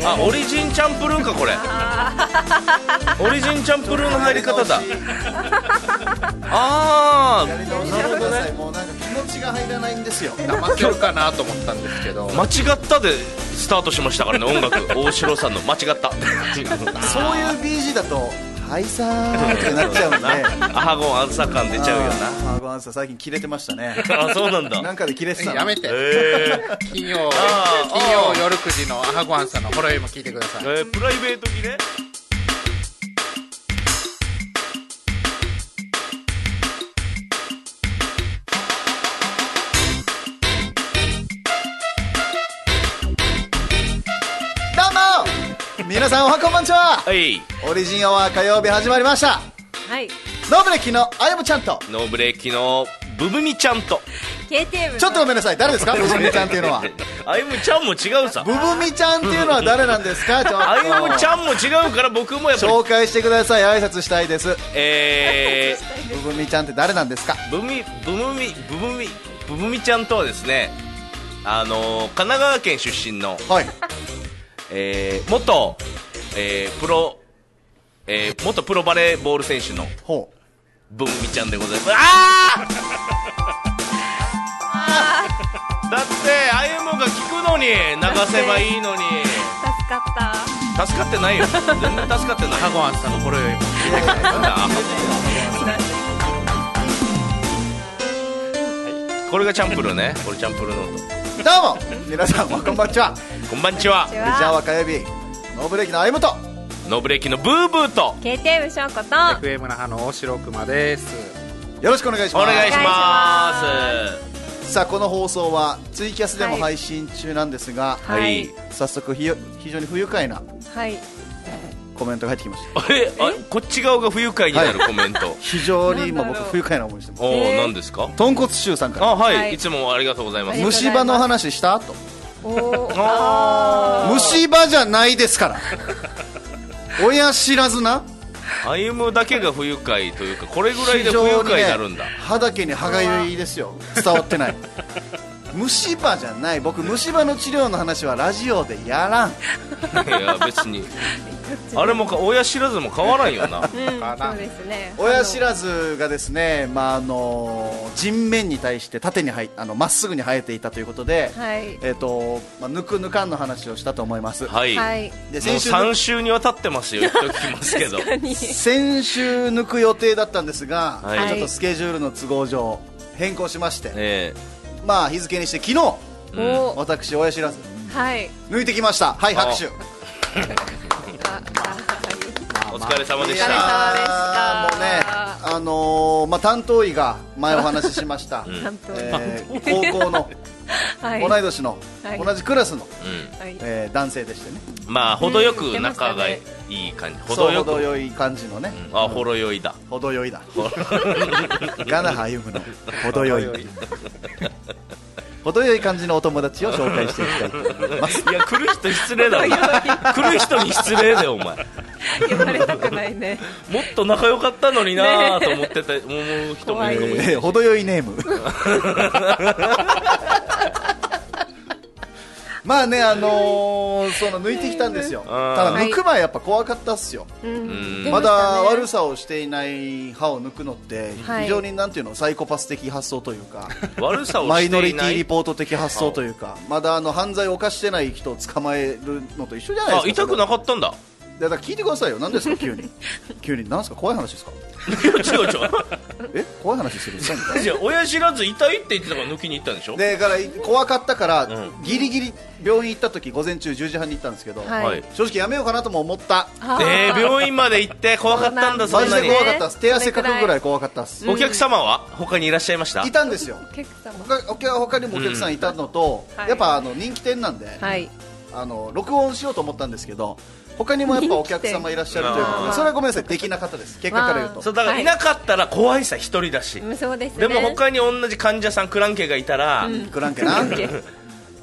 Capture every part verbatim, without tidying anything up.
あ、オリジンチャンプルーかこれ。オリジンチャンプルーの入り方だ。あやり直してください。もうなんか気持ちが入らないんですよ。 負けるかなと思ったんですけど、 間違ったでスタートしましたからね、音楽。大城さんの間違った。 そういう ビージー だとはいさーってなっちゃうんで、 アハゴンアンサー感出ちゃうよな。 アハゴンアンサー最近切れてましたね。 あ、そうなんだ。 なんかで切れてたの。 やめて、 え金曜あー金曜夜くじのアハゴアンさんのホロエも聞いてください。 ー、えー、プライベート切れ。 どうも皆さんおはこんばんちは。 はい、 オリジンアワー火曜日始まりました。 はい。 ノーブレキのあやむちゃんと、 ノーブレーキのブブミちゃんと。 ケーティー 部のちょっとごめんなさい、誰ですかブブミちゃんっていうのは。 あゆむちゃんも違うさ。 ブブミちゃんっていうのは誰なんですか。ちょっとあゆむちゃんも違うから、僕もやっぱり紹介してください。挨拶したいです。 えブブミちゃんって誰なんですか。 ー、ブミブブミブブミブブミちゃんとはですね、あのー、神奈川県出身の、 はい。 えー、元、えー、プロ、えー、元プロバレーボール選手のほう。 ブブミちゃんでございます。あーだってあゆむが聞くのに流せばいいのに。 助かった。 助かってないよ、全然助かってない。 アハゴアンさんのホロエもなんだ。これがチャンプルーね。これチャンプルーの音。 どうも皆さんこんばんちは。 こんばんちは。 こんにちオリジンアは。 ワー火曜日ノーブレキのあゆむと。 ノーブレーキのブーブーと。 ケーティー 部翔子と。 エフエム 那覇の大城熊です。 よろしくお願いします。 お願いしお願まさあこの放送はツイキャスでも配信中なんですが、 す。はい。 早速ひよ非常に不愉快なはい。 コメントが入ってきました。 え、あ、こっち側が不愉快になるコメント。 非常に今なんだろう僕不愉快な思いしてます。 おえーー、何ですか。 豚骨臭さんからあ、はい、 はいいつもありがとうございます。 はい虫歯の話したと。 おー。 あー虫歯じゃないですから親知らずな。 歩むだけが不愉快というか、これぐらいで不愉快になるんだ。 歯だけに歯がゆいですよ。伝わってない虫歯じゃない。僕虫歯の治療の話はラジオでやらん。 いや別にあれもか親知らずも変わらんよな。 うん、そうですね。 親知らずがですね、まあ、あの人面に対して縦に生えあのまっすぐに生えていたということで、 はい。 えーとまあ、ぬくぬかんの話をしたと思います。 はい、 はい。 でもう先週さん週にわたってますよ、言っときますけど。 確かに。 先週抜く予定だったんですが、 はいちょっとスケジュールの都合上変更しまして、 えまあ、日付にして昨日うんおー。 私親知らずはい。 抜いてきました。はい拍手。 ああー、お疲れ様でしお疲れ様でしたた。 もうね、あのーまあ、担当医が前お話ししました、 はい。なんと。 えー高校のはい。 同い年の、 はい同じクラスの、 うはい。 えー男性でしてね、 ん、まあ程よくうん仲がい出い感じ。 そう程よく。 程よい感じのね、 うん、あ、ほろ酔いだ。 程よいだガナハ歩むの程よい程よい感じのお友達を紹介していきたいと思います。 いや、来る人失礼だろ。来る人に失礼だよ、お前。 言われたくないね。 もっと仲良かったのになぁと思ってた、思う人もいるかもしれない。 えー程よいネームまあね、あのー、その抜いてきたんですよ。 うんただ抜く前やっぱ怖かったっすよ。 うん。 まだ悪さ。 さをしていない歯を抜くのってはい非常になんていうのサイコパス的発想というか、 悪さをマイノしていないリティリ。ポート的発想というか、まだあの犯罪を犯してない人を捕まえるのと一緒じゃないあ、 ですか。 痛くなかったんだ。 だから聞いてくださいよ。何ですか急に急に何ですか、怖い話ですか。 いや、違う違う。 え怖い話するんですかみたいなじゃあ親知らず痛いって言ってたから抜きに行ったんでしょ。 でから怖かったから、 うんギリギリ病院行った時午前中じゅうじはんに行ったんですけど、 はい。 はい正直やめようかなとも思った。 あーで病院まで行って怖かったんだ、そマジでんなに。 怖かったです。手汗かくぐらい怖かったです。 お客様は他にいらっしゃいましたいたんですよ。 結構。 他他他にもお客さんいたのと、 うんやっぱあの人気店なんで、 はい。 あの録音しようと思ったんですけど、他にもやっぱお客様いらっしゃるということで、 人気店それはごめんなさい、できなかったです。結果から言うと。 そうだからいなかったら怖いさ、一人だし。 うん、そうですね。 でも他に同じ患者さんクランケがいたら、 クランケな。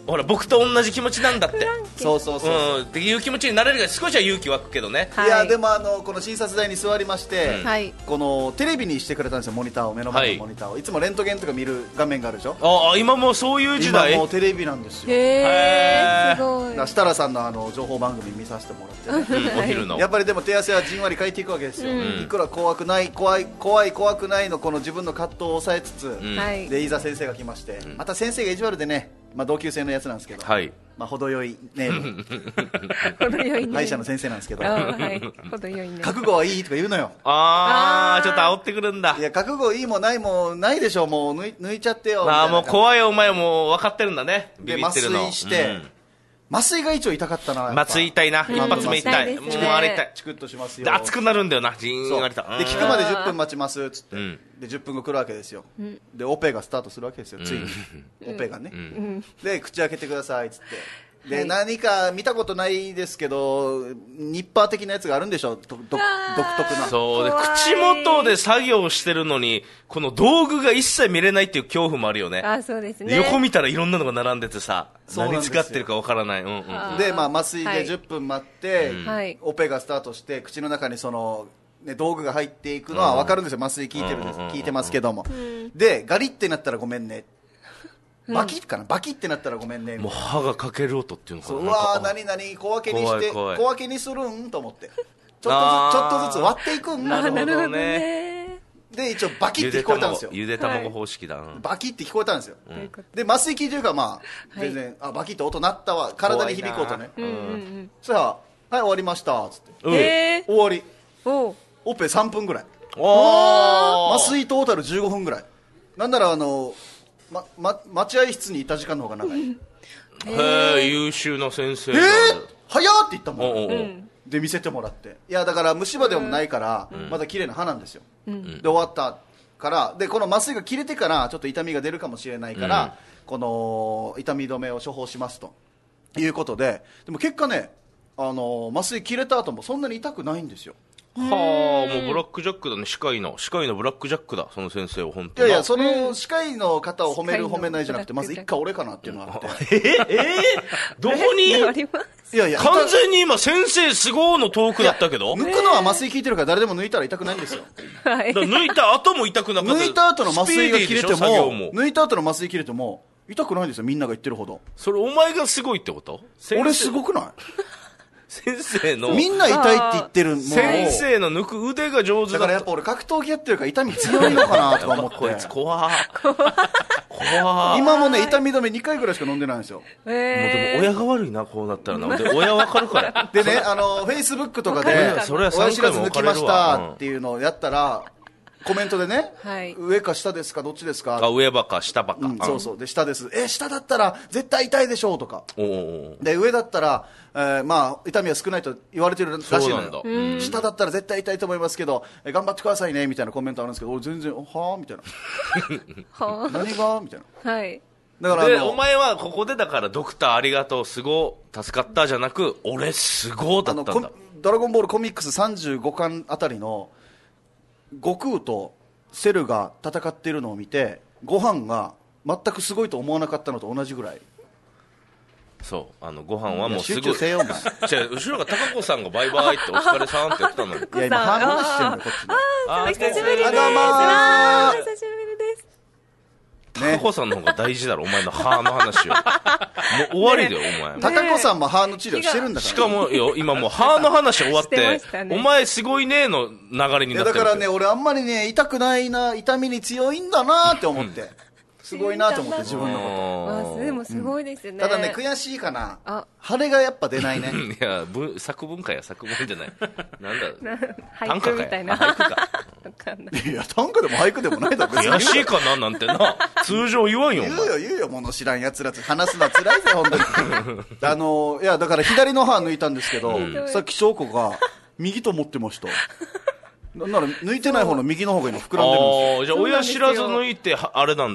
ほら僕と同じ気持ちなんだって、 そうそうそう、 うん、っていう気持ちになれるから少しは勇気湧くけどね。 はいいやでもあのこの診察台に座りまして、 うんはいこのテレビにしてくれたんですよ、モニターを、目の前のモニターを、い、つもレントゲンとか見る画面があるでしょ、 ああ今もうそういう時代。 今もうテレビなんですよ。 へへーえすごいだから設楽さんのあの情報番組見させてもらってねうん、お昼のやっぱりでも手汗はじんわりかいていくわけですよ、 んいくら怖くない怖い怖い怖くないのこの自分の葛藤を抑えつつ、 うんはいでいざ先生が来まして、また先生が意地悪でね、まあ、同級生のやつなんですけど、 はいまあ、程よいネーム程よいね歯医者の先生なんですけど、 あはい程よいね覚悟はいいとか言うのよ。 あーああちょっと煽ってくるんだ。 いや覚悟いいもないもないでしょ、もう抜い抜いちゃってよみたいなああもう怖いお前もう分かってるんだね。ビで麻ビってるの。 酔して、麻酔が一応痛かったな、やっぱ麻酔痛いな、 うん一発目痛い、 痛いですねもうあれ痛い。 チクッとしますよ。 で熱くなるんだよな、じんそうわりと。 で聞くまでじゅっぷん待ちますっつって、 うんでじゅっぷんご来るわけですよ、でオペがスタートするわけですよ、ついに、オペがね、で口開けてくださいっつってで、 はい何か見たことないですけどニッパー的なやつがあるんでしょ、どど独特な。 そうで怖い口元で作業してるのにこの道具が一切見れないっていう恐怖もあるよね。 あそうですでね横見たらいろんなのが並んでてさ、何そうなんですよ使ってるかわからない。うんうんあで、まあ、麻酔ではいじゅっぷん待って、 はいオペがスタートして口の中にその、ね、道具が入っていくのは分かるんですよ、麻酔効いてるんです、 うん効いてますけども、でガリってなったらごめんね、バキッかな、バキってなったらごめんね、 もう歯がかける音っていうのかな。 そううなんかわー何何小分けにして怖い怖い小分けにするんと思ってちょっとずつちょあーっとずつ割っていくんなるほどねなるほどねで一応バキってゆで卵聞こえたんですよ、 ゆで卵方式だ。うんバキって聞こえたんですよ、 どういうことで麻酔効いてるからまあはい全然、あバキって音鳴ったわ、体に響く音ね、 怖いなうんうんそしたらはい終わりましたっつってうんうんへえ終わりおうオペさんぷんぐらい、 おー麻酔トータルじゅうごふんぐらい、なんならあの、まま、待合室にいた時間の方が長いへえ優秀な先生えー、早っって言ったもん、 おうおうおううんで見せてもらって、いやだから虫歯でもないから、まだ綺麗な歯なんですよ、で終わったからでこの麻酔が切れてからちょっと痛みが出るかもしれないから、 うんこの痛み止めを処方しますということで、でも結果ね、あの麻酔切れた後もそんなに痛くないんですよ。 はあもうブラックジャックだね。歯科医の歯科医のブラックジャックだその先生を本い当に。 やいやその歯科医の方を褒める歯科医の褒めないじゃなくて、まず一回俺かなっていうのがあって、 えー、えー、どこにありますいやいや完全に今先生すごいの遠くだったけど、 抜くのは麻酔効いてるから誰でも抜いたら痛くないんですよ。 はいだから抜いた後も痛くなかった。 抜いた後の麻酔が切れてスピーディーでしょ作業も抜いた後の麻酔切れても痛くないんですよ、みんなが言ってるほど。 それお前がすごいってこと？ 俺すごくない？ 先生のみんな痛いって言ってるもう先生の抜く腕が上手だだからやっぱ俺格闘技やってるから痛み強いのかなとか思ってこいつ怖ー怖ー今もね痛み止めにかいぐらいしか飲んでないんですよ。 もうえでも親が悪いなこうなったらな。で親わかるからでね、あのフェイスブックとかでわかるそれは親知らさんかいもず抜きまし分かれるわたっていうのをやったらコメントでね、 はい上か下ですかどっちですか、 あ上ばっか下ばっか、 うん、そうそうで下です、え下だったら絶対痛いでしょうとかおおで上だったら、えーまあ、痛みは少ないと言われてるらしいのそうなんだよ、 うん下だったら絶対痛いと思いますけど、えー頑張ってくださいねみたいなコメントあるんですけど、俺全然はあみたいなは何がみたいな、 あはいだからあのでお前はここでだからドクターありがとうすご助かったじゃなく俺すごだあのコったんだ。 ドラゴンボールコミックスさんじゅうごかんあたりの悟空とセルが戦っているのを見てご飯が全くすごいと思わなかったのと同じぐらい。 そうあのご飯はもうす集ぐ中せよお前違う後ろが高子さんがバイバイってお疲れさんって言ってたのにいや今話してるのよこっちのあーお久しぶりですあどうもーあーお久しぶりです高子さんの方が大事だろお前の歯の話をもう終わりだよお前、 ね高子さんも歯の治療してるんだからしかもよ今もう歯の話終わっしててましたねお前すごいねの流れにいなってるやだからね俺あんまりね痛くないな痛みに強いんだなって思ってすごいなと思って自分のこわあでもすごいですねとただね悔しいかなあ腫れがやっぱ出ないねいやぶ作文かや作文じゃないなんだ俳句みたいな短歌かやわかんないいや短歌でも俳句でもないだろ別に悔しいかななんてな通常言わんよお前言うよ言うよ物知らんやつらと話すのは辛いぜ本当にあのいやだから左の歯抜いたんですけど、 んさっき翔子が右と思ってましたなんなら抜いてない方の右の方が今膨らんでるんですよああじゃあ親知らず抜いてはあれなんだ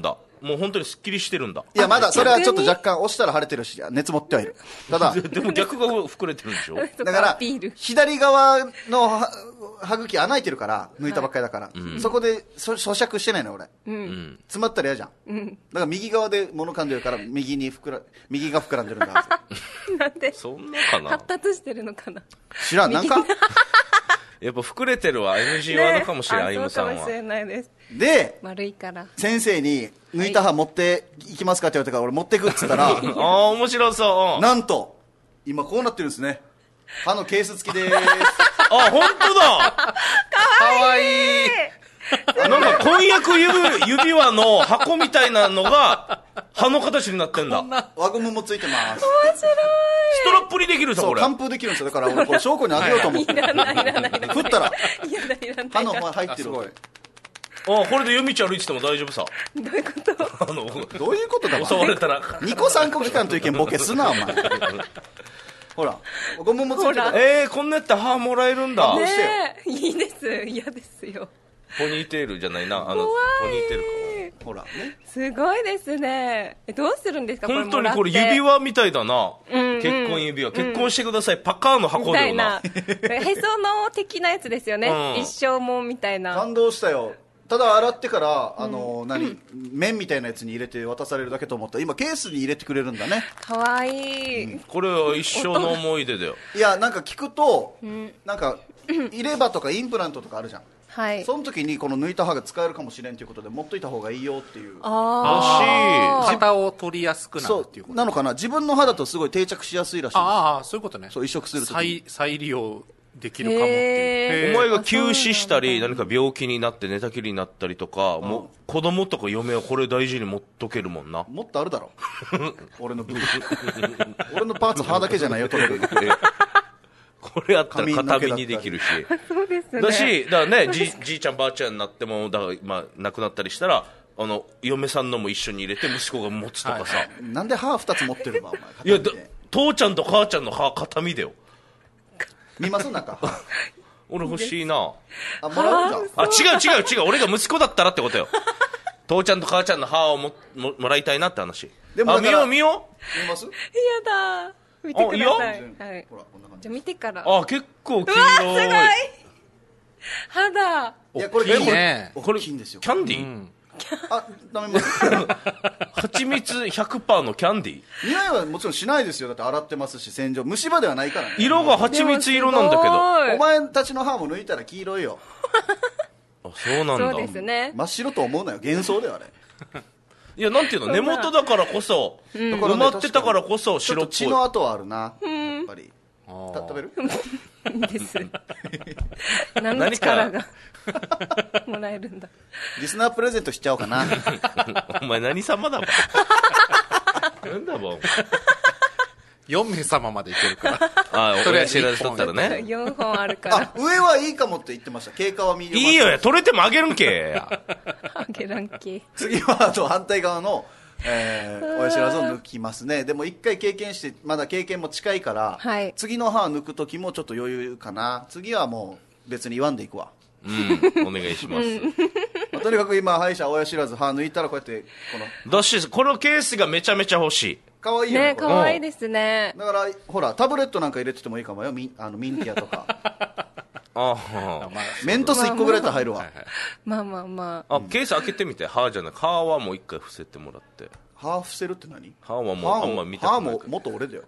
もう本当にすっきりしてるんだ。 いやまだそれはちょっと若干押したら腫れてるし熱持ってはいる。ただでも逆が膨れてるんでしょとだからアピール左側のは歯茎穴開いてるから抜いたばっかりだから、はい、そこでそ咀嚼してないの俺、うん、詰まったら嫌じゃん、うん、だから右側で物噛んでるから右に膨ら右が膨らんでるんだなんでそんなかな発達してるのかな知らんなんかやっぱ膨れてるは エヌジー ワードかもしれない、ね、あゆむさんは。 そうかもしれないです。 で丸いから先生に抜いた歯持っていきますかって言われたから俺持ってくっつったらああ面白そう。 なんと今こうなってるんですね。歯のケース付きでーす。 あ本当だかわいいなんか婚約 指, 指輪の箱みたいなのが歯の形になってんだ。 輪ゴムもついてます。 面白い。 ストラップにできるさこれ。 完封できるんですよ。だから俺これ証拠にあげようと思っていらないいらない振ったらいらないいらない歯の方入ってる。 あこれで夜道歩いてても大丈夫さ。 どういうことあのどういうことだ襲われたらにこさんこ期間というけんボケすなお前ほらゴムもついてる。 えー、こんなやったら歯もらえるんだ。 ねえいいです嫌ですよ。 ポニーテールじゃないなあのポニーテールか。 ほらねすごいですね。えどうするんですか。 本当にこれ指輪みたいだな、 うんうん、 結婚指輪、うん、結婚してくださいパカーの箱だよな。 へその的なやつですよね、うん、一生もんみたいな。 感動したよ。ただ洗ってからあの、うん、何、うん、麺みたいなやつに入れて渡されるだけと思ったら今ケースに入れてくれるんだね。 かわいい、うん、 これは一生の思い出だよ。 いやなんか聞くと、うん、なんか入れ歯とかインプラントとかあるじゃん、はい、その時にこの抜いた歯が使えるかもしれんということで持っといた方がいいよっていう。 ああ型を取りやすくなるっていうことなのかな。自分の歯だとすごい定着しやすいらしい。 ああそういうことね。 そう移植すると再再利用できるかもっていう。 お前が急死したり何か病気になって寝たきりになったりとか、もう子供とか嫁はこれ大事に持っとけるもんな。 もっとあるだろ俺の部俺のパーツ歯だけじゃないよ取れるのこれあったら片身にできるしそうですね。 だしだからね じ, じいちゃんばあちゃんになってもだから、まあ、亡くなったりしたらあの嫁さんのも一緒に入れて息子が持つとかさ、はい、 なんで歯ふたつ持ってるのお前。 いやだ父ちゃんと母ちゃんの歯片身だよ。 見ます中俺欲しいなあもらうんだ。 あ違う違う違う俺が息子だったらってことよ父ちゃんと母ちゃんの歯を も, も, もらいたいなって話。 でもあ見よう見よう見ます。 やだ見てください。いはい、ほらこんな感じ。じゃ見てから。 あ結構黄色い。 うわすごい肌。 いやこれいいね。 これ大きいんですよ。 キャンディー、うん、 あダメます蜂蜜 ひゃくパーセント のキャンディー。 匂いはもちろんしないですよ。だって洗ってますし洗浄虫歯ではないからね。 色が蜂蜜色なんだけどお前たちの歯も抜いたら黄色いよあそうなんだ。 そうですね。 真っ白と思うなよ幻想だよあれいやなんていうの根元だからこそ、うん、埋まってたからこそ白っぽい。 ちょっと血の跡はあるな、うん、やっぱりた食べるいいです何の力がもらえるんだ。 リスナープレゼントしちゃおうかなお前何様だもんなんだもんよんめい様までいけるからああ親知らず取ったらねよんほんあるからあ上はいいかもって言ってました。経過は見いいよや取れてもあげるんけあげらんけ。 次はあと反対側のえー、親知らずを抜きますね。でも一回経験してまだ経験も近いから、はい、次の歯を抜く時もちょっと余裕かな。次はもう別に言わんでいくわ。 うんお願いします、 まあ、とにかく今歯医者親知らず歯抜いたらこうやってこのだしこのケースがめちゃめちゃ欲しい。 かわいいよね。かわいいですね。 だからほらタブレットなんか入れててもいいかもよ。ミあのミンティアとかああメントスいっこぐらいだったら入るわ。 まあまあまああケース開けてみて。歯じゃない歯はもう一回伏せてもらって。 歯伏せるって何。 歯はもうあんま見たくない。 歯も元俺だよ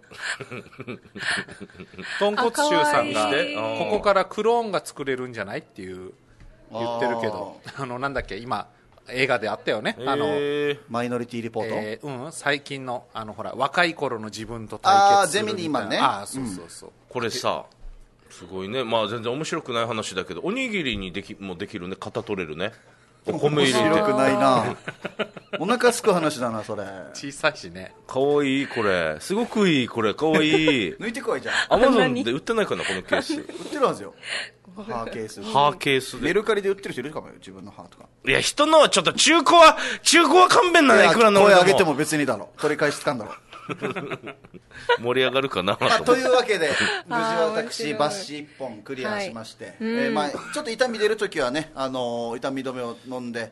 豚骨臭さんがここからクローンが作れるんじゃないっていう言ってるけど あ, あのなんだっけ今映画であったよね、あのマイノリティリポート、 えーうん、最近 の, あのほら若い頃の自分と対決するみたいな。あジェミニーマンね。あそうそうそう、うん、 これさすごいね。まあ全然面白くない話だけどおにぎりにできもできるね。型取れるね。お米入れて。 面白くないなお腹すく話だなそれ。 小さいしね。 かわいいこれすごくいいこれかわいい抜いてこいじゃん。 アマゾンで売ってないかなこのケース。売ってるはずよ歯ケース。 歯ケースでメルカリで売ってる人いるかもよ自分の歯とか。 いや人のはちょっと中古は中古は勘弁なね。いくらの声上げても別にだろ。取り返しつかんだろ盛り上がるかな、 まあ、というわけで無事私バッシーいっぽんクリアしまして、はいえーまあ、ちょっと痛み出るときはね、あのー、痛み止めを飲んで、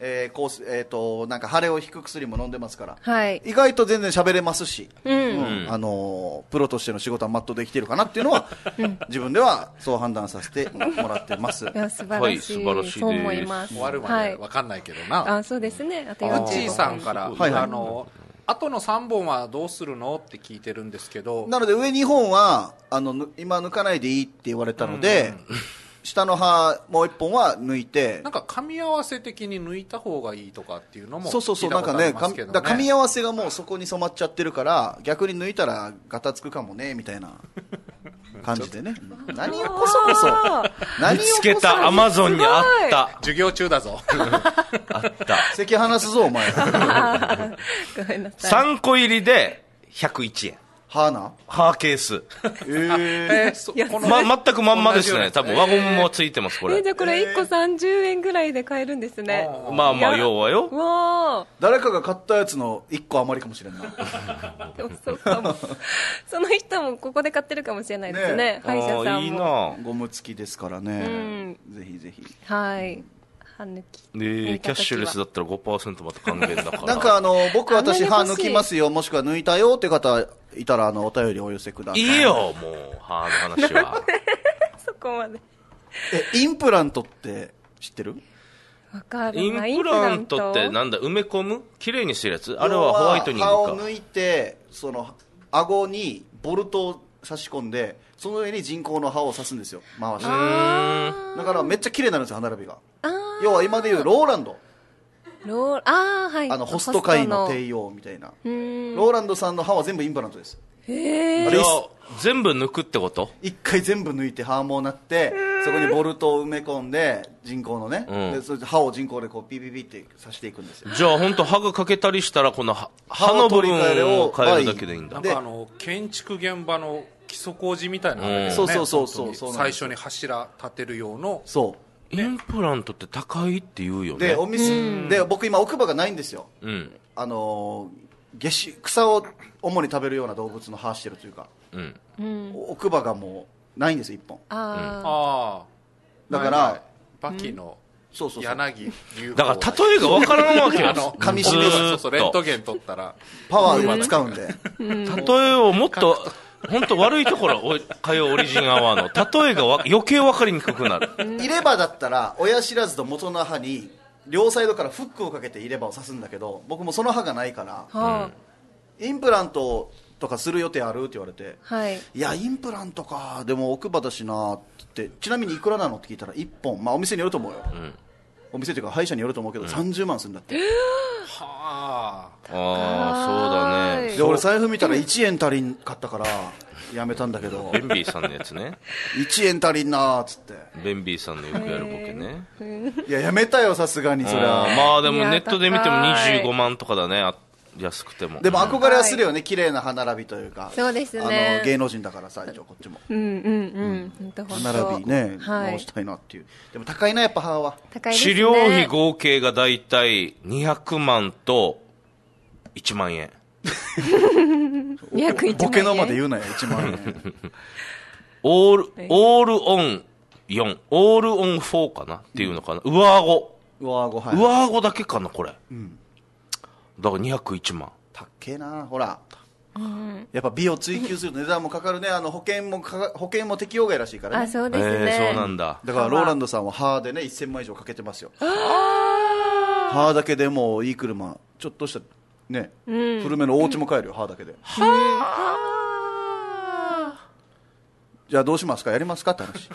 えー、コース、えっ、ー、と、なんか腫れを引く薬も飲んでますから、 はい、 意外と全然喋れますし、 うんうん、あのー、プロとしての仕事は全うできてるかなっていうのは、うん、自分ではそう判断させてもらってます。 いや、素晴らしい。はい、素晴らしいです。そう思います。 終わるまでわかんないけどな。 はい、あ、そうですね。あとよんじゅうごふん。さんから、 はいはい、 あの、あとのさんぼんはどうするのって聞いてるんですけど、 なので上にほんは、あの、今抜かないでいいって言われたので、うん下の歯もう一本は抜いて、 なんか噛み合わせ的に抜いた方がいいとかっていうのもそうそうそう、なんかね、だ噛み合わせがもうそこに染まっちゃってるから逆に抜いたらガタつくかもねみたいな感じでね何をこそこそ何を見つけたアマゾンにあった授業中だぞあった席離すぞお前ごめんなさいさんこ入りでひゃくいちえん歯な歯ケース。 えー、ま、全くまんまですね。多分輪ゴムもついてます、これ。 えー、じゃあこれいっこさんじゅうえんぐらいで買えるんですね。 まあまあ、要はよ。 わ誰かが買ったやつのいっこ余りかもしれんない。 でもそうかも。その人もここで買ってるかもしれないですね。ね歯医者さんも。 いいなゴム付きですからね。うん、ぜひぜひ。 はい。歯抜きでキャッシュレスだったら ごパーセント また還元だからなんかあの僕私歯抜きますよもしくは抜いたよって方いたらあのお便りお寄せください。 いいよもう歯の話はそこまでえインプラントって知ってる？ わかる。 インプラントってなんだ埋め込む綺麗にするやつ？あれはホワイトニングか。 歯を抜いてその顎にボルトを差し込んでその上に人工の歯を刺すんですよ回して。だからめっちゃ綺麗になるんですよ歯並びが。要は今でいうローランドローあ、はい、 あのホスト界の帝王みたいなローランドさんの歯は全部インプラントです。 へえ全部抜くってこと？ 一回全部抜いて歯もなってそこにボルトを埋め込んで人工のね、うん、でそれで歯を人工でこうピピピって刺していくんですよ。 じゃあ本当歯が欠けたりしたらこの歯の部分を変えるだけでいいんだ。 なんかあの建築現場の基礎工事みたいなのね、うん、 そうそうそうそうそう最初に柱立てる用のそうインプラントって高いって言うよね。 でお店で僕今奥歯がないんですよ、うん、あの下歯草を主に食べるような動物の歯してるというか、うん、奥歯がもうないんですよ一本。 ああだから、はいはい、 バキのそうそうそう柳だから例えが分からんわけよ噛み締めそうそうレントゲン取ったらパワーは使うんで例えをもっと本当悪いところ火曜オリジンアワーの例えが余計分かりにくくなる。 入れ歯だったら親知らずと元の歯に両サイドからフックをかけて入れ歯を刺すんだけど僕もその歯がないから、はあ、インプラントとかする予定あるって言われて、はい、いやインプラントかでも奥歯だしなってちなみにいくらなのって聞いたらいっぽん、まあ、お店によると思うよ、うん、お店というか歯医者によると思うけど、うん、さんじゅうまんするんだって、えー、 はああそうだね。 で俺財布見たらいちえん足りんかったからやめたんだけどベンビーさんのやつねいちえん足りんなーっつってベンビーさんのよくやるボケね。 いややめたよさすがにそれは。 まあでもネットで見てもにじゅうごまんとかだね安くても。 でも憧れはするよね、綺麗な歯並びというか。 そうですね、 あの芸能人だからさ一応こっちもうんうんうん、歯並びね、はい、直したいなっていう。でも高いなやっぱ歯は高いですね。 治療費合計がだいたいにひゃくまんといちまんえんにひゃくいちまんえんボケのまで言うなよいちまんえんオールオールオンよんオールオンフォーかなっていうのかな、うん、上顎上顎、はい、 上顎だけかなこれ、うん、だからにひゃくいちまんたっけえなほら、うん、やっぱ美を追求すると値段もかかるね。あの保険もか保険も適用外らしいからね。 あそうですね、 えー、そうなんだ。 だからローランドさんは歯でねせんまん以上かけてますよ。歯だけでもういい車ちょっとしたね、うん、古めのお家も買えるよ歯だけで。はあじゃあどうしますかやりますかって話。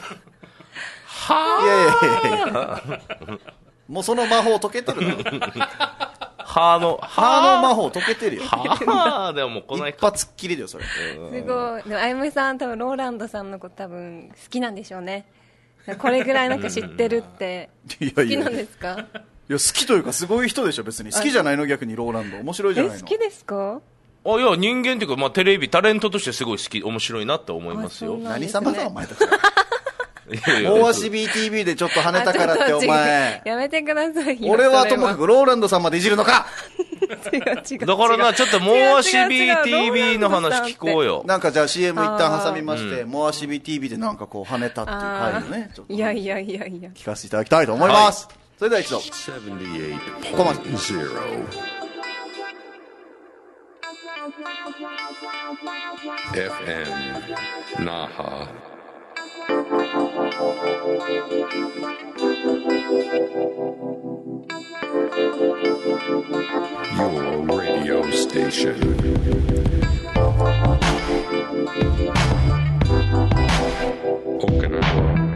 はいやいやいやいやもうその魔法解けてる歯の歯の魔法解けてるよ。 歯でも来ない一発っきりだよそれ。 すごい。でもあゆむさん多分ローランドさんのこと多分好きなんでしょうね。これぐらいなんか知ってるって好きなんですか？ いや好きというかすごい人でしょ別に。好きじゃないの逆にローランド面白いじゃないの。 好きですか？ あいや人間っていうか、まあ、テレビタレントとしてすごい好き面白いなって思いますよ。 すね、何様だお前たち大足 ビーティービー でちょっと跳ねたからってお前やめてくださいよ。 俺はともかくローランドさんまでいじるのか違う違うだからなちょっとモアシ ビーティービー の話聞こうよ。 なんかじゃあ シーエム 一旦挟みまして、うん、モアシ ビーティービー でなんかこう跳ねたっていう回をねちょっといやいやいやいや聞かせていただきたいと思います、はいそれでは一度コマエフエム Naha Your radio station Okinawa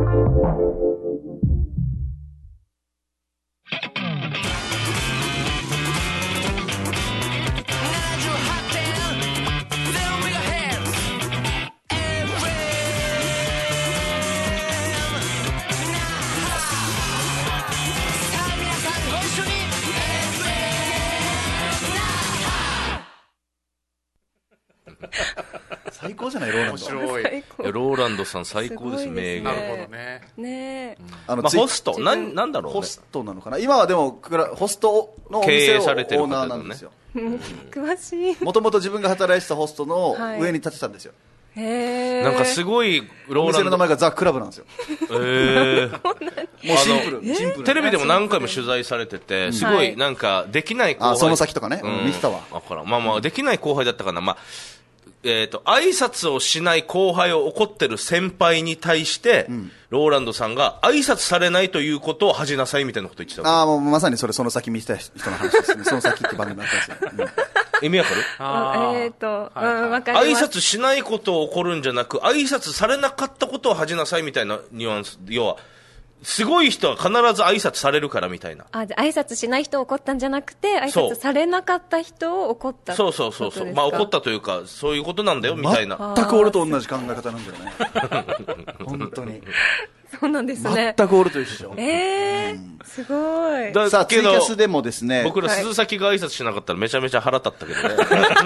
最高じゃないローランド。 面白い。 いやローランドさん最高です、名言。 なるほどね。 ねえ。 あの、 まあ、 ツイホストなんなんだろうね。 ホストなのかな。今はでもくらホストのお経店をオ営されてるーナー方だねなんですよ。 詳しい。 もともと自分が働いてたホストの上に立ってたんですよ。 へえ。 なんかすごいロお店ーランドの名前がザ・クラブなんですよ。 えーもうシンプル、シンプル。 テレビでも何回も取材されてて、すごいなんかできない後輩、 あその先とかねうん見てたわだからまあまあできない後輩だったかな、まあえー、と挨拶をしない後輩を怒ってる先輩に対して、ローランドさんが挨拶されないということを恥じなさいみたいなこと言ってたわああ、もうまさにそれ、その先見てた人の話ですね。その先って番組だったんですよ。 け意味わかるあーえっと、 はいはいうん、わかります。 挨拶しないことを怒るんじゃなく挨拶されなかったことを恥じなさいみたいなニュアンス、要はすごい人は必ず挨拶されるからみたいな。 あ、じゃあ挨拶しない人を怒ったんじゃなくて、挨そう拶されなかった人を怒ったってそうことですか。 そうそうそう、まあ怒ったというかそういうことなんだよみたいな。 全く俺と同じ考え方なんだよね。本当に。 そうなんですね。 全く俺と一緒。 えー、すごい。 ださあ、ツイけどキャスでもですね、 僕ら鈴崎が挨拶しなかったらめちゃめちゃ腹立ったけどね。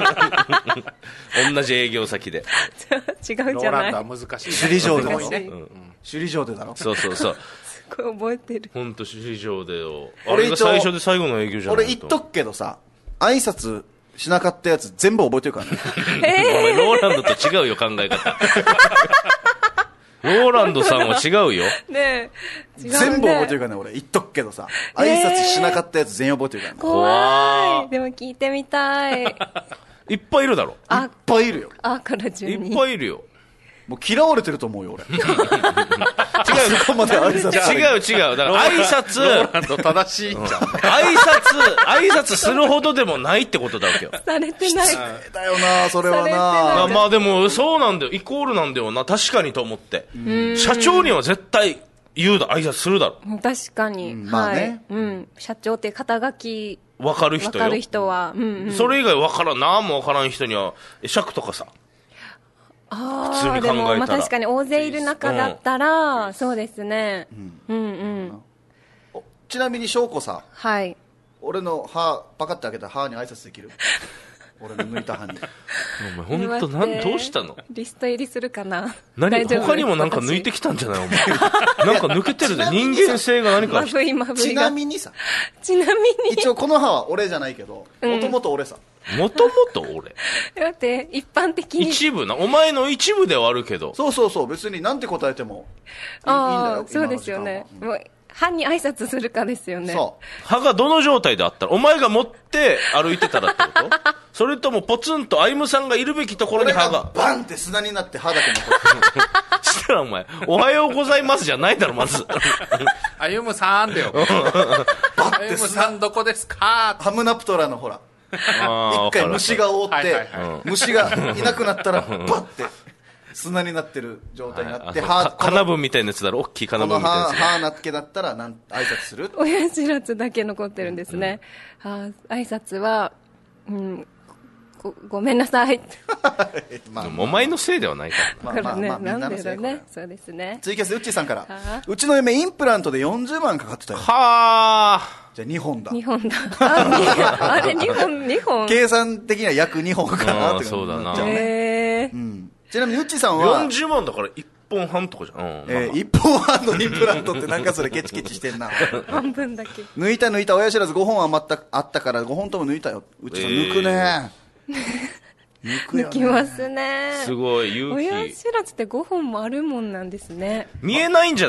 同じ営業先で。 違うじゃない。 ローランドは難しい。 首里城でだろ。 難しい。 首里城でだろ。 そうそうそう。 すごい覚えてる。 本当首里城でよ。あ俺一応れが最初で最後の営業じゃない俺言っとくけどさ、挨拶しなかったやつ全部覚えてるからね。 お前ローランドと違うよ、考え方。ローランドさんは違うよ。 ねえ。違うね全部覚えてるからね、俺。言っとくけどさ。挨拶しなかったやつ全員覚えてるからね。 怖い。でも聞いてみたい。 いっぱいいるだろ。 いっぱいいるよ。 あからい順に。 っぱいいるよ。 もう嫌われてると思うよ、俺。 違う、 そこまで挨拶違う違う。だから挨拶、 ローランド正しいんじゃん。 挨拶、挨拶するほどでもないってことだわけよ。 されてない。 だよな、それはされてな。 まあまあでもそうなんだよ、イコールなんだよな、確かにと思って。社長には絶対言うだ、挨拶するだろ。 確かに。 うんまあねはい。うん。社長って肩書き、 わかる人よ。 わかる人は。うんうん。 それ以外わからん、なんもわからん人には、尺とかさ。 あ普通に考えたらーでもまあ確かに大勢いる中だったら、そうですね。うんうん。 おちなみに翔子さん、 はい。 俺の歯パカって開けた歯に挨拶できる？俺の抜いた歯に。 お前本当なん、どうしたの？ リスト入りするかな。 何大丈夫他にもなんか抜いてきたんじゃないお前。なんか抜けてるで、人間性が何かま。ぶいまぶちいが。 なみにさ、 ちなみに。 一応この歯は俺じゃないけど、もともと俺さ。 もともと俺。 だって、一般的に。 一部な、お前の一部ではあるけど。 そうそうそう、別になんて答えてもいいいいんだよ。 ああ、そうですよね。 今のもう、歯に挨拶するかですよね。 時間は。そ歯がどの状態であったら、お前が持って歩いてたらってことそれともポツンと歩夢さんがいるべきとこう。俺がろに歯が。 バンって砂になって歯だけ残ってる。 したらお前、おはようございますじゃないだろ、まず。 歩夢さんだよ。 バッ歩夢て砂さんどこですか？ ハムナプトラのほら。 あー一回虫が覆ってはいはいはい、 虫がいなくなったら、バッて砂になってる状態になって、歯、 かこの金分みたいなやつだろ、大きい金この歯、 分みたいなやつ。 歯なっけだったら、なん、挨拶する？ 親知らずだけ残ってるんですね。ああ、挨拶は、うん、ご、ごめんなさい。 までもお前のせいではないからな。 だからね、 まあまあなんでだみんなのせいね。そうですね。 ツイキャスでウッチーさんからあ、 うちの嫁インプラントでよんじゅうまんかかってたよ。 はあ。 じゃあにほんだ。 日本だ。あ、にあれ、日本、日本。 計算的には約にほんかなってあーそうだなっちゃうねへーうんちなみにウッチーさんはよん、じゅうまんだからいっぽんはんとかじゃん。うんまあまあえー、いっぽんはんのインプラントってなんかそれケチケチしてんな。 半分だけ。 抜いた抜いた親知らずごほん余ったあったからごほんとも抜いたよ。うちさん抜くね。抜くよね。 抜きますね。 すごい、勇親気。 知らずってごほんもあるもんなんですね。 見えないんじゃない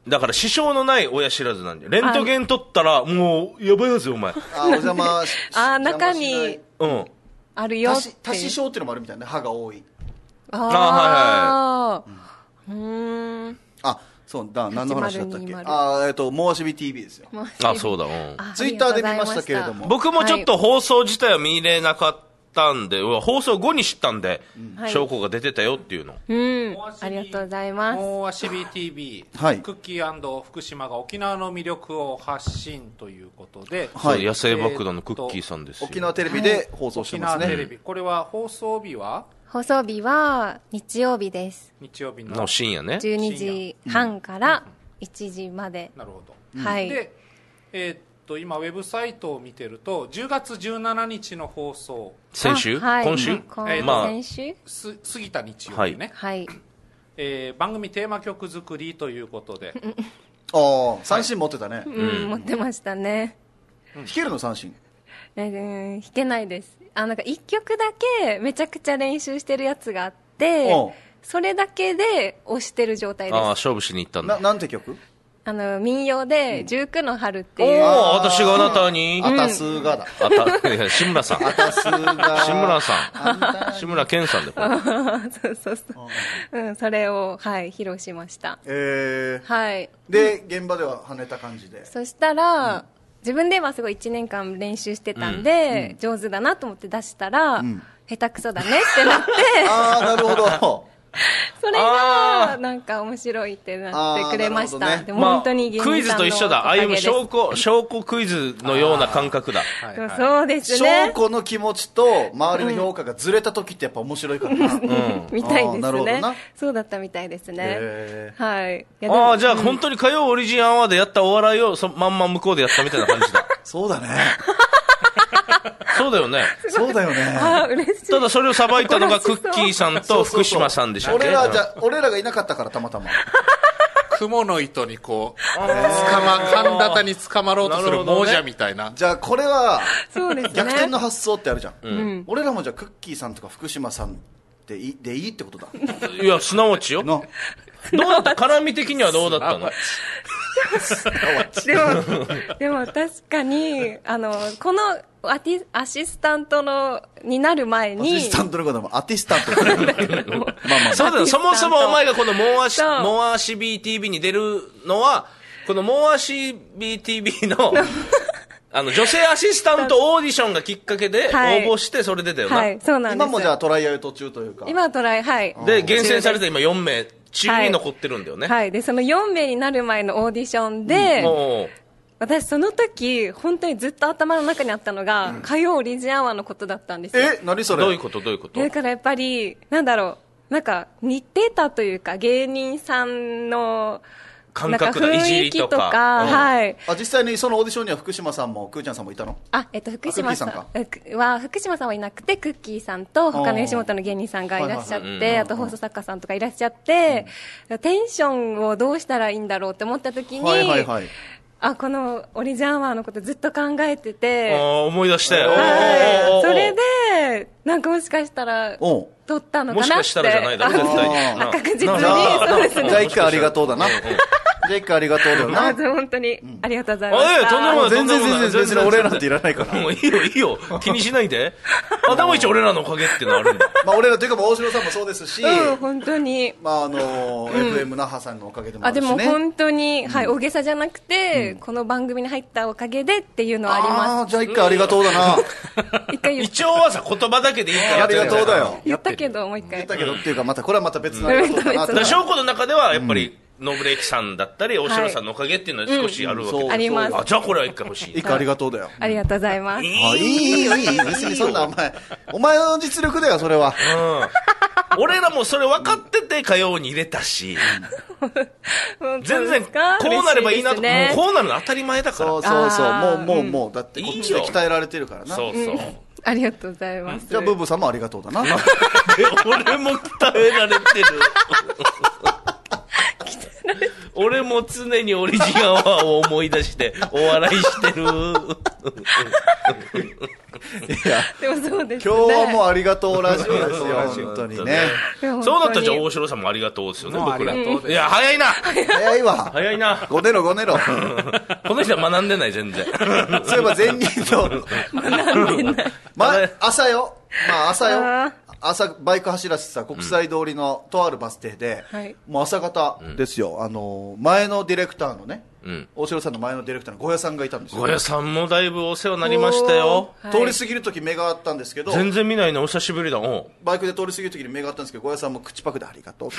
だから支障のない親知らずなんで、レントゲン取ったらもうやばいやつよお前。 あ、お邪魔しあ、中にうんあるよっていう。 多子症っていうのもあるみたいなね、歯が多い。 ああ、はいはい、うーん。 あ、そうだ、何の話だったっけ。あ、えっと、もうあしび ティーブイ ですよ。 あ、そうだ、うん。 ツイッターで見ましたけれども。 僕もちょっと放送自体は見れなかったんで、はい、放送後に知ったんで、うん、証拠が出てたよっていうの。 うん。ありがとうございます。 もうあしび ティーブイ、 はい、 クッキー&福島が沖縄の魅力を発信ということで、 はい、野生爆弾のクッキーさんですよ。 沖縄テレビで放送してますね。 沖縄テレビ。これは放送日は放送日は日曜日です。 日曜日 の, の深夜ね。 じゅうにじはんからいちじまで。 なるほど。 はい。 で、えー、っと今ウェブサイトを見てるとじゅうがつじゅうしちにちの放送。 先週、はい、今週、 えー、まあ、先週す過ぎた日曜日ね。 はい。 えー、番組テーマ曲作りということで。 ああ、三振持ってたね。 うん、うん、持ってましたね。 弾けるの三振？ うん、弾けないです。あ、なんか一曲だけめちゃくちゃ練習してるやつがあって、それだけで押してる状態です。 ああ、勝負しに行ったんだ。 な、なんて曲？ あの民謡で十九の春っていう。 おお、私があなたに。 あたすがだ。 あた、志村さん。 あたすが。 志村さん。志村けんさんで。 そうそうそう。うん、それをはい披露しました。 ええ。 はい。 で現場では跳ねた感じで。 そしたら自分ではすごいいちねんかん練習してたんで上手だなと思って出したら下手くそだねってなって。 ああ、なるほど。 それがなんか面白いってなってくれました。ね、でも本当にまあ、クイズと一緒だ。歩む証拠証拠クイズのような感覚だ。 はいはい、そうですね。 証拠の気持ちと周りの評価がずれた時ってやっぱ面白いからな。うん、 みたいですね。そうだったみたいですね。はい。 いああ、じゃあ、うん、本当に火曜オリジンアワーでやったお笑いをそまんま向こうでやったみたいな感じだ。 そうだね。 そうだよね。 そうだよね。 あ、嬉しい。 ただそれをさばいたのがクッキーさんと福島さんでしたっけ。 俺らじゃ、俺らがいなかったからたまたま。 雲の糸にこう、つかま、神田田に捕まろうとする亡者みたいな。 じゃあこれは、 そうですね。 逆転の発想ってあるじゃん。 うん、 俺らもじゃあクッキーさんとか福島さんでいい、でいいってことだ。 いや、すなわちよ。どうだった絡み的にはどうだったの？ でも、でも確かに、あの、このアティアシスタントのになる前に。 アシスタントのこともアティスタント。 まあまあ、そうだよ。そもそもお前がこのモーアシ、モーアシ ビーティービー に出るのは、このモーアシ ビーティービー の、あの、女性アシスタントオーディションがきっかけで応募して、それでだよな。 はい、はい、そうなんです。 今もじゃあトライアウト中というか。 今はトライ、はい。 で、厳選されて今よんめい。チームに残ってるんだよね。 はい。はい、で、そのよんめいになる前のオーディションで、うん、私その時、本当にずっと頭の中にあったのが、うん、火曜オリジンアワーのことだったんですよ。 え、何それ？ どういうことどういうこと？ だからやっぱり、なんだろう、なんか似てたというか、芸人さんの、 感覚のいじりとか、 とか、うん、はい。 あ、実際にそのオーディションには福島さんもくーちゃんさんもいたの？ あ、えっと福島さんは福島さんはいなくて、クッキーさんと他の吉本の芸人さんがいらっしゃって、あと放送作家さんとかいらっしゃって、うん、テンションをどうしたらいいんだろうって思った時に、はいはいはい、あ、このオリジンアワーのことずっと考えてて、 あ、思い出したよ。 はい。それでなんかもしかしたら撮ったのかなって。もしかしたらじゃないだろ絶対に。 あ、確実にそうですね。 じゃあ一回ありがとうだな。じゃあ一回ありがとうだよな。 あ、本当にありがとうございました。 あ、ええ、とんでもない。 全然全然別に俺なんていらないから。 もういいよいいよ。気にしないで。あ、でも一応俺らのおかげってのあるんだ。 まあ俺らというか大城さんもそうですし、 うん、本当に。 まああの エフエム 那覇さんのおかげでもあるしね。 あ、でも本当にはい、大げさじゃなくて、この番組に入ったおかげでっていうのはあります。 ああ、じゃあ一回ありがとうだな。 一回言一応はさ、言葉だけでいいからありがとうだよ。 言ったけどもう一回。 言ったけどっていうかまたこれはまた別のありがとうだな。 だから証拠の中ではやっぱり。ノブレイキさんだったり大城さんのおかげっていうのは少しあるわけです、 あります。 あ、じゃあこれは一回欲しい。 一回ありがとうだよ。 ありがとうございます。 いいいいいい別にそんなお前お前の実力だよそれは。 うん。俺らもそれ分かってて火曜に入れたし、全然こうなればいいなと、もうこうなるの当たり前だから。 そうそうそう、もうもうもうだってこっちで鍛えられてるからな。 そうそう。 ありがとうございます。 じゃあブーブーさんもありがとうだな。 俺も鍛えられてる。俺も常にオリジンアワーを思い出してお笑いしてる。 やでもそうですね。 今日はもうありがとうラジオですよ、本当にね。 そうだったらじゃあ大城さんもありがとうですよね、僕ら。いや、早いな早いわ。 早いな。 ごねろごねろ。 この人は学んでない、全然。 そういえば前任の、 学んでない。 ま、朝よ。まあ朝よあ。 朝バイク走らせてた国際通りのとあるバス停で、 うんはい、 もう朝方ですよ、うん、あの前のディレクターのね、うん、大城さんの前のディレクターの小屋さんがいたんですよ。 小屋さんもだいぶお世話になりましたよ、 はい、通り過ぎるとき目があったんですけど、 全然見ないのお久しぶりだ。おバイクで通り過ぎるときに目があったんですけど、小屋さんも口パクでありがとうって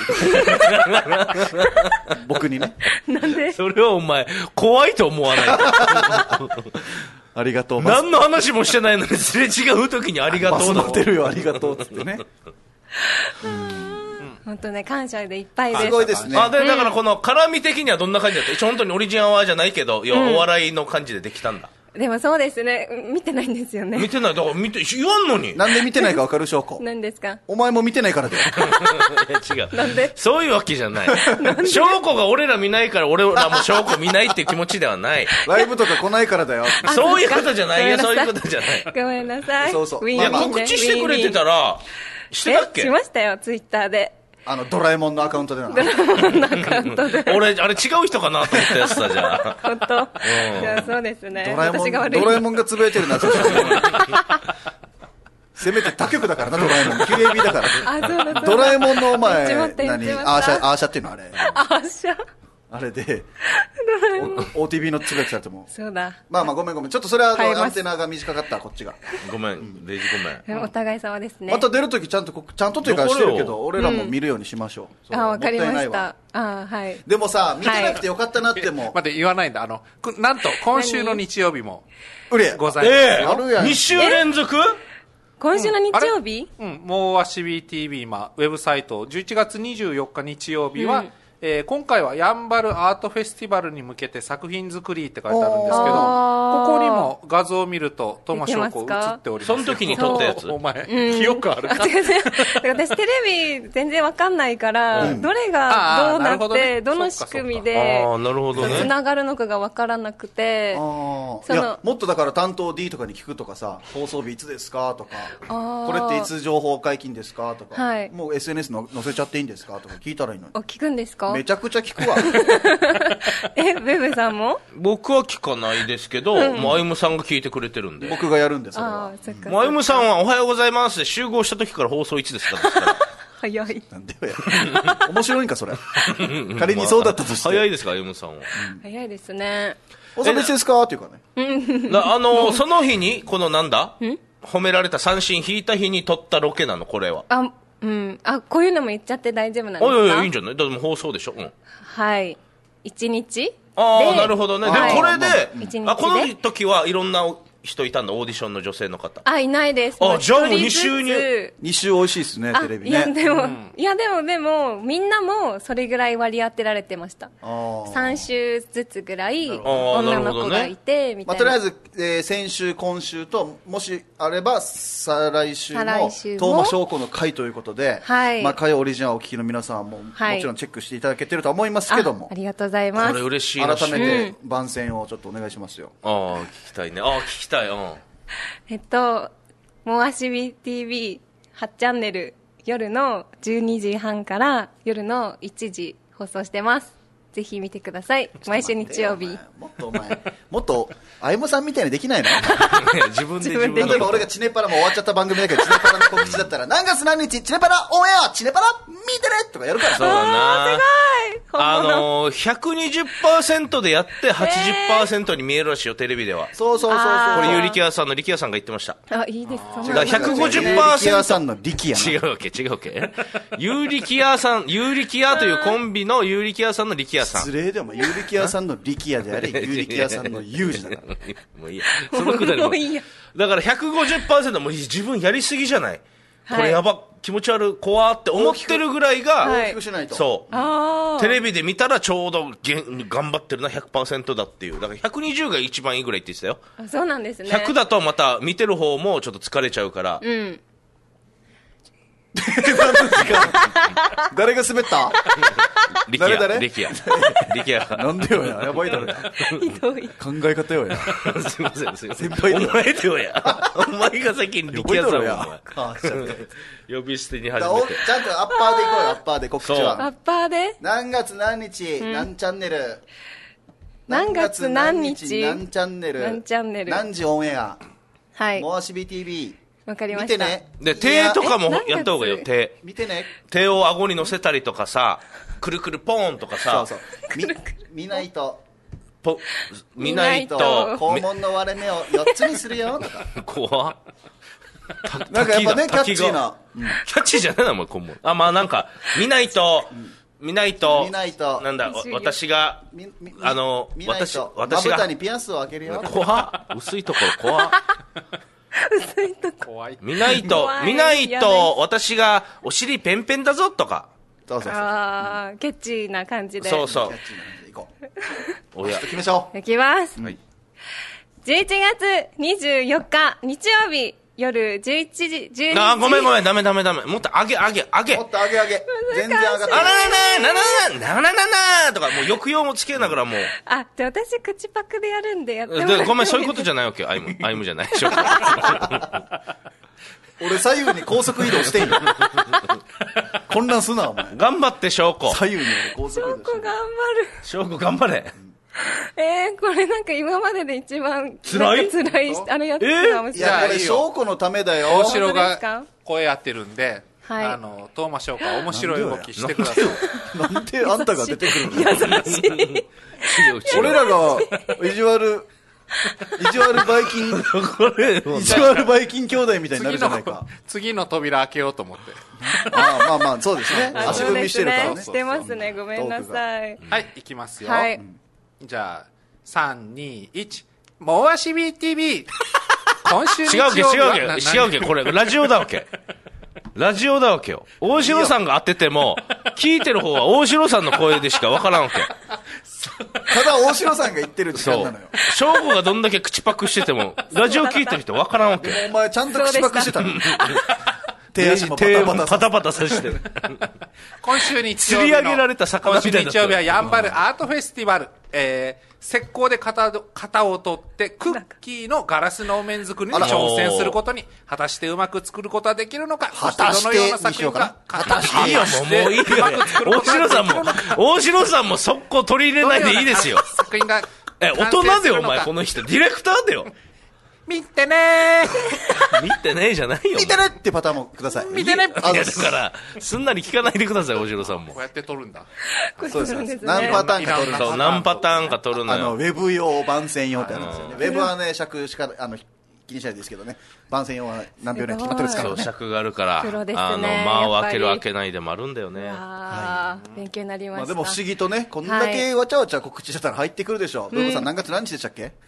僕にね。 なんでそれはお前怖いと思わないありがとう。 何の話もしてないのにすれ違うときにありがとうバス乗ってるよありがとうってってね。 本当ね、感謝でいっぱいです。 すごいですね。 あでだからこの絡み的にはどんな感じだった？本当にオリジナルはじゃないけど、要はお笑いの感じでできたんだ。 でもそうですね、見てないんですよね。 見てない、だから見て言わんのに。 なんで見てないか分かる証拠。 何ですか？ お前も見てないからだよ。 いや違う。 なんで？ そういうわけじゃない。証拠が俺ら見ないから俺らも証拠見ないっていう気持ちではない。 ライブとか来ないからだよ。 そういうことじゃないよ、そういうことじゃない。 ごめんなさい。 そうそう。 ウィンウいや、 ィン告知してくれてたら、してたっけ？ しましたよ、ツイッターで。 あのドラえもんのアカウントでな。 ドラえもんのアカウントで。 俺、あれ違う人かなと思ったやつだ、じゃあ。 本当。いや、そうですね。 ドラえもん、 私が悪い。 ドラえもんがつぶやいてるな、せめて他局だからな、ドラえもん。キューエービー だから。 あ、そうだそうだ。 ドラえもんのお前、 言っちまった何言っちまったアーシャ、アーシャっていうのあれ。 アーシャ。 あれで、オーティービー のつぶやきされても。 そうだ。 まあまあごめんごめん。ちょっとそれは変えますアンテナが短かった、こっちが。 ごめん、レイジごめん。 お互い様ですね。 また出るときちゃんと、ちゃんとというかしてるけど、俺らも見るようにしましょう。 あ、わかりましもったいないわた。あ、はい。 でもさ、見てなくてよかったなっても。 待って、言わないんだ。あの、くなんと、今週の日曜日も、 うれございますええよ。 あるやん。 に週連続今週の日曜日？ うん、もうわしび ティービー、今、ウェブサイト、じゅういちがつにじゅうよっか日曜日は、 うんえー今回はやんばるアートフェスティバルに向けて作品作りって書いてあるんですけど、 あーここにも画像を見ると、トマショウコ映っておりますよ。 その時に撮ったやつお前、記憶あるか？ あ違う違う私テレビ全然わかんないから、どれがどうなあーなるほどってねどの仕組みあであ、なるほどつね。 ながるのかがわからなくて、 あそのーいやもっとだから担当 D とかに聞くとかさ、放送日いつですかとか、 あーこれっていつ情報解禁ですかとか、 はいもう エスエヌエス の載せちゃっていいんですかとか聞いたらいいのに。 お聞くんですか？ めちゃくちゃ聞くわ。 え、ベブさんも？ 僕は聞かないですけど、もうあゆむさんが聞いてくれてるんで。 僕がやるんで、それあはあ、。そっか。 もうあゆむさんはおはようございますで集合した時から放送いつですかって言ったら早い。 なんでよや。面白いんか、それ。仮にそうだったとして。 早いですか、あゆむさんは。 早いですね。 おさべですかっていうかね。 なあの、その日に、このなんだ褒められた三振引いた日に撮ったロケなの、これは。 あ、うん。あ、こういうのも言っちゃって大丈夫なんですか？ あいやいや、いいんじゃないだってもう放送でしょ。うん。 はい。一日ああ、 でなるほどね。で、 はいこれで一日、であ、この時はいろんな人いたんだ、オーディションの女性の方。 あ、いないです。 あじゃあもう一人ずつ二週に二週美味しいですね、 あテレビいや、 ね。 でも、いや、でも、でも、みんなもそれぐらい割り当てられてました。 あーさん週ずつぐらい、 ほど女の子がいて、みまあ、 たいな。 とりあえず、えー先週、今週と、もしあれば、再来週再も、 来週も東間翔子の回ということで、 はいまあ、回オリジナルをお聞きの皆さんも、 はいもちろんチェックしていただけてるとは思いますけどもああ、りがとうございますこれ。嬉しいな。 改めて番宣をちょっとお願いしますよ。 ああ、聞きたいね。ああ、聞きたい。うん。 えっと、もわしび ティービーはちチャンネル、夜のじゅうにじはんから夜のいちじ放送してます。ぜひ見てください。毎週日曜日。 もっとお前、もっと、あゆむさんみたいにできないの？ 自分で自自分で分で。 例えば俺がチネパラも終わっちゃった番組だけど、チネパラの告知だったら、何月何日、チネパラオンエア、チネパラ見てねとかやるから。 そうだな。 はいあ本物のー、ひゃくにじゅっパーセント でやってはちじゅっパーセント に見えるらしいよ、テレビでは。 そうそうそうそう。 あーこれ、ゆりきやさんの力也さんが言ってました。 あ、いいです。そんだからなひゃくごじゅっパーセント力也さんの力やな。 違うわけ、違うわけ。有力屋さん、有力屋というコンビの有力屋さんの力也さん。 失礼でお前、有力屋さんの力也であり、有力屋さんの有事だから。 もういいや。そのくだりも。 もういいやだからひゃくごじゅっパーセント もう自分やりすぎじゃない。 はいこれやば、気持ち悪い、怖って思ってるぐらいが、 はい大きくしないと。 そう。 あーテレビで見たらちょうどげん頑張ってるな ひゃくパーセント だっていう。だからひゃくにじゅうが一番いいぐらいって言ってたよ。 あ、そうなんですね。 ひゃくだとまた見てる方もちょっと疲れちゃうから。 うん。 何の時間誰が滑った力也、 誰誰力也。力也が。 なんでよや。やばいだろや。 ひどい。 考え方よや。 すいません、すいません。 先輩だお前でよや。お前が先に力也さんをお前あしちゃった呼び捨てにだからお始めて。 ちゃんとアッパーでいこうよ、アッパーで告知そうは。 アッパーで何月何日、何チャンネル。 何月何日何チャンネル。 何チャンネル何時オンエア。 はい。 モアシビ ティーブイ。 わかりました。 見てね。 で、手とかもえ何月やった方がいいよ、手。 見てね。 手を顎に乗せたりとかさ、くるくるポーンとかさ、 そうそう。み見ないと。 ポ見ないと、 肛門の割れ目をよっつにするよとか。 み怖っ。 なんかやっぱね、キャッチー滝がな。 キャッチーじゃないな、もう、今後。あ、まあなんか、見ないと、見ないと、 見ないとなんだ、わ私が、 みみあの、 見ない私、 と。ま私が、 ぶたにピアスを開けるよ。 怖っ。薄いところ怖っ。 薄いとこ。 怖い。 見ないと怖、い見ない嫌と、私がお尻ペンペンだぞとか。 そうそうそう。 あー、ケッチーな感じで。 そうそうキャッチーな感じでいこう。 おや行きましょう。 いきます。 はいじゅういちがつにじゅうよっか、日曜日、夜じゅういちじ、じゅうにじ。 あ、ごめんごめん、ダメダメダメ。もっと上げ上げ上げ。 もっと上げ上げ。全然上がってあらららなななななななとか、もう抑揚もつけながらもう。 あ、じゃあ私口パクでやるんでやってもらでごめん、そういうことじゃないわけよ。アイム、アイムじゃないでしょ。 俺左右に高速移動してんの。混乱すな、お前。 頑張って、翔子。 左右に俺高速移動してんの。 頑張る。 翔子頑張れ。 えー、これなんか今までで一番辛いなんか辛いあのやつえーかもしいや、 れない。 これ、翔子のためだよ。 大城本当ですがか声やってるんで、 はいあの、トーマ翔が面白い動きしてください。 なんであんたが出てくるの優しい。 違う違う。 俺らが、意地悪、意地悪バイキン、 これ、もう意地悪バイキン兄弟みたいになる次のじゃないか。、 次の扉開けようと思って。 まあまあまあ、そうですね。足踏みしてるからねそうです。してますね。ごめんなさい。 はい、いきますよ。 はい。 じゃあ、さん、に、いち、モアシビ ティーブイ。今週日違うわけ、 曜日違うわけ、 はな違うわけ、これ、ラジオだわけ。ラジオだわけよ。大城さんが当てても、聞いてる方は大城さんの声でしかわからんわけ。 ただ、大城さんが言ってる時そう間なのよ。。 翔子がどんだけ口パクしてても、ラジオ聞いてる人わからんわけ。 お前、ちゃんと口パクしてたの。手足もパ手タパタさパタパタさせてる。 今週日曜日釣り上げられた魚みたいになってる今週日曜日はやんばるアートフェスティバル。えー、石膏で型型を取って、クッキーのガラスのお面作りにあら挑戦することに、果たしてうまく作ることはできるのか、 果たしてそしてどのような作品が、 にしようかな果たしていいよ、もう、もういいよ。大城さんも、大城さんも速攻取り入れないでいいですよ。 作品がえ、大完成人でよ、おするのか前、この人。ディレクターでよ。 見てね見てねえじゃないよ。 見てねってパターンもください。 見てねあいや、だから、すんなり聞かないでください、大城さんもこう。やって撮るんだ。 そうですそうですね何パターンか取るんですそう、何パターンか取るのあの、 よウ。ェブ用、番宣用ってあるんですよね。ウェブはね、尺しか、あの、気にしないですけどね。番宣用は何秒には決まってるんですからそう、 ね。 尺があるから、 プロですねあの、間を開けるやっぱり開けないでもあるんだよね。 あー、勉強になりました。 まあでも不思議とね、こんだけわちゃわちゃ告知してたら入ってくるでしょう。ブーブさん何月何日でしたっけ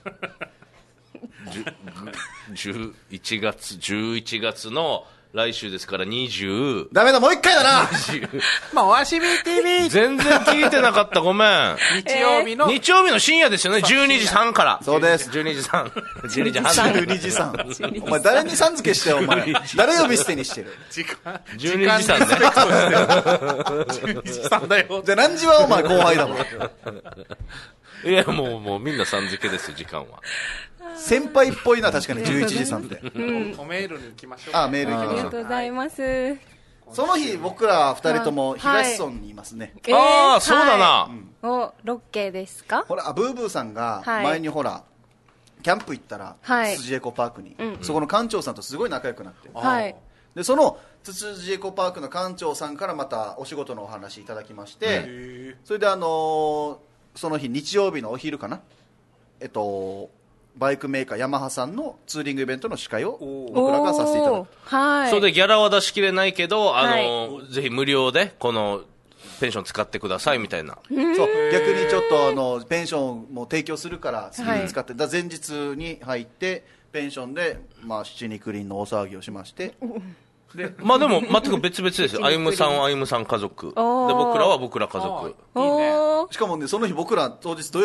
じゅういちがつ、じゅういちがつの来週ですからにじゅう、 ダメだ、もう一回だなモアシビ ティーブイ。 全然聞いてなかった、ごめん。 日曜日の、 日曜日の深夜ですよね、じゅうにじさんから。 そうですじゅうにじさん。じゅうにじはん。 じゅうにじさん。お前誰にさん付けしてよ、お前。誰呼び捨てにしてる。 時間、 じゅうにじさんね。 じゅうにじさんだよ。 じゃあ何時はお前後輩だもん。 いや、もう、もうみんなさん付けですよ、時間は。 先輩っぽいな、確かにじゅういちじさんって。 おメールに行きましょう。 あ、メール行きありましょう。 がとうございます。 その日、僕ら二人とも東村にいますね。 えーああ、そうだな。 はいお、ロッケですかほら、あブーブーさんがはい前にほら、キャンプ行ったら、 はいツツジエコパークに、そこの館長さんとすごい仲良くなって。 はい。 で、そのツツジエコパークの館長さんからまたお仕事のお話いただきまして、それであのーその日日曜日のお昼かな、えっと、バイクメーカーヤマハさんのツーリングイベントの司会を僕らがさせていただおくー。はい。 それでギャラは出しきれないけど、あの、ぜひ無料で、この、ペンション使ってくださいみたいな。 そう逆にちょっとあのペンションも提供するから好きに使って、だ前日に入ってペンションで、まあ、七肉林の大騒ぎをしまして、 まあでも、全く別々ですよ。歩夢さんは歩夢さん家族。で、 おー僕らは僕ら家族。 いいね。 おー。 しかもねその日僕ら当日土曜日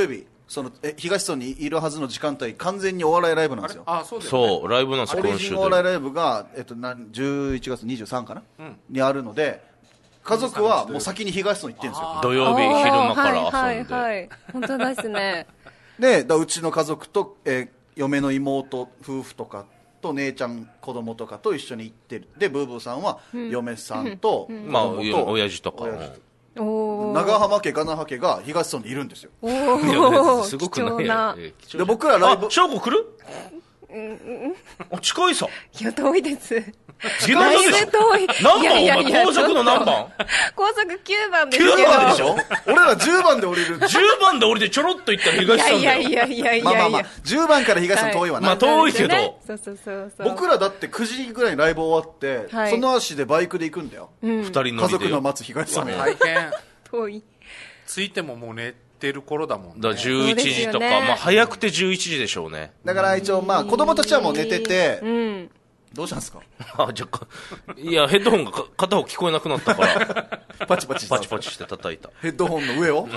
そのえ東村にいるはずの時間帯完全にお笑いライブなんですよ。 あそうです、ね、 そうライブなんですよ。 オリ今週ジンお笑いライブが、えっと、じゅういちがつにじゅうさんかな、うん、にあるので家族はもう先に東村行ってるんですよ。 土曜日昼間から遊んで、 はいはいはい、本当ですねでだうちの家族と、えー、嫁の妹夫婦とかと姉ちゃん子供とかと一緒に行ってる。でブーブーさんは嫁さんと子供と、 まあ親父とかお長浜家、金浜家が東村にいるんですよ。 おーすごくない貴重な。 で僕らライブあ翔子来るあ近いさ。 いや遠いです近いでしょ。 遠い。 何番？ いやいやいやお前高速の何番？ 高速きゅうばんですけど。 きゅうばんでしょ俺らじゅうばんで降りる。 じゅうばんで降りてちょろっと行ったら東さんだよ。 いやいやいやいやいやまあまあまあじゅうばんから東さん遠いわな、 はい、まあ遠いけど、 ね、そうそうそうそう。 僕らだってくじぐらいにライブ終わって、はい、その足でバイクで行くんだよ、うん、ふたりの家族の待つ東さん。 大変遠い。 着いてももう寝てる頃だもんね。 だからじゅういちじとか、ね、まあ早くてじゅういちじでしょうね。 だから一応まあ子供たちはもう寝てて、うん、どうしたんですかあじゃあいやヘッドホンが片方聞こえなくなったからパチパチパチパチして叩いた。 ヘッドホンの上を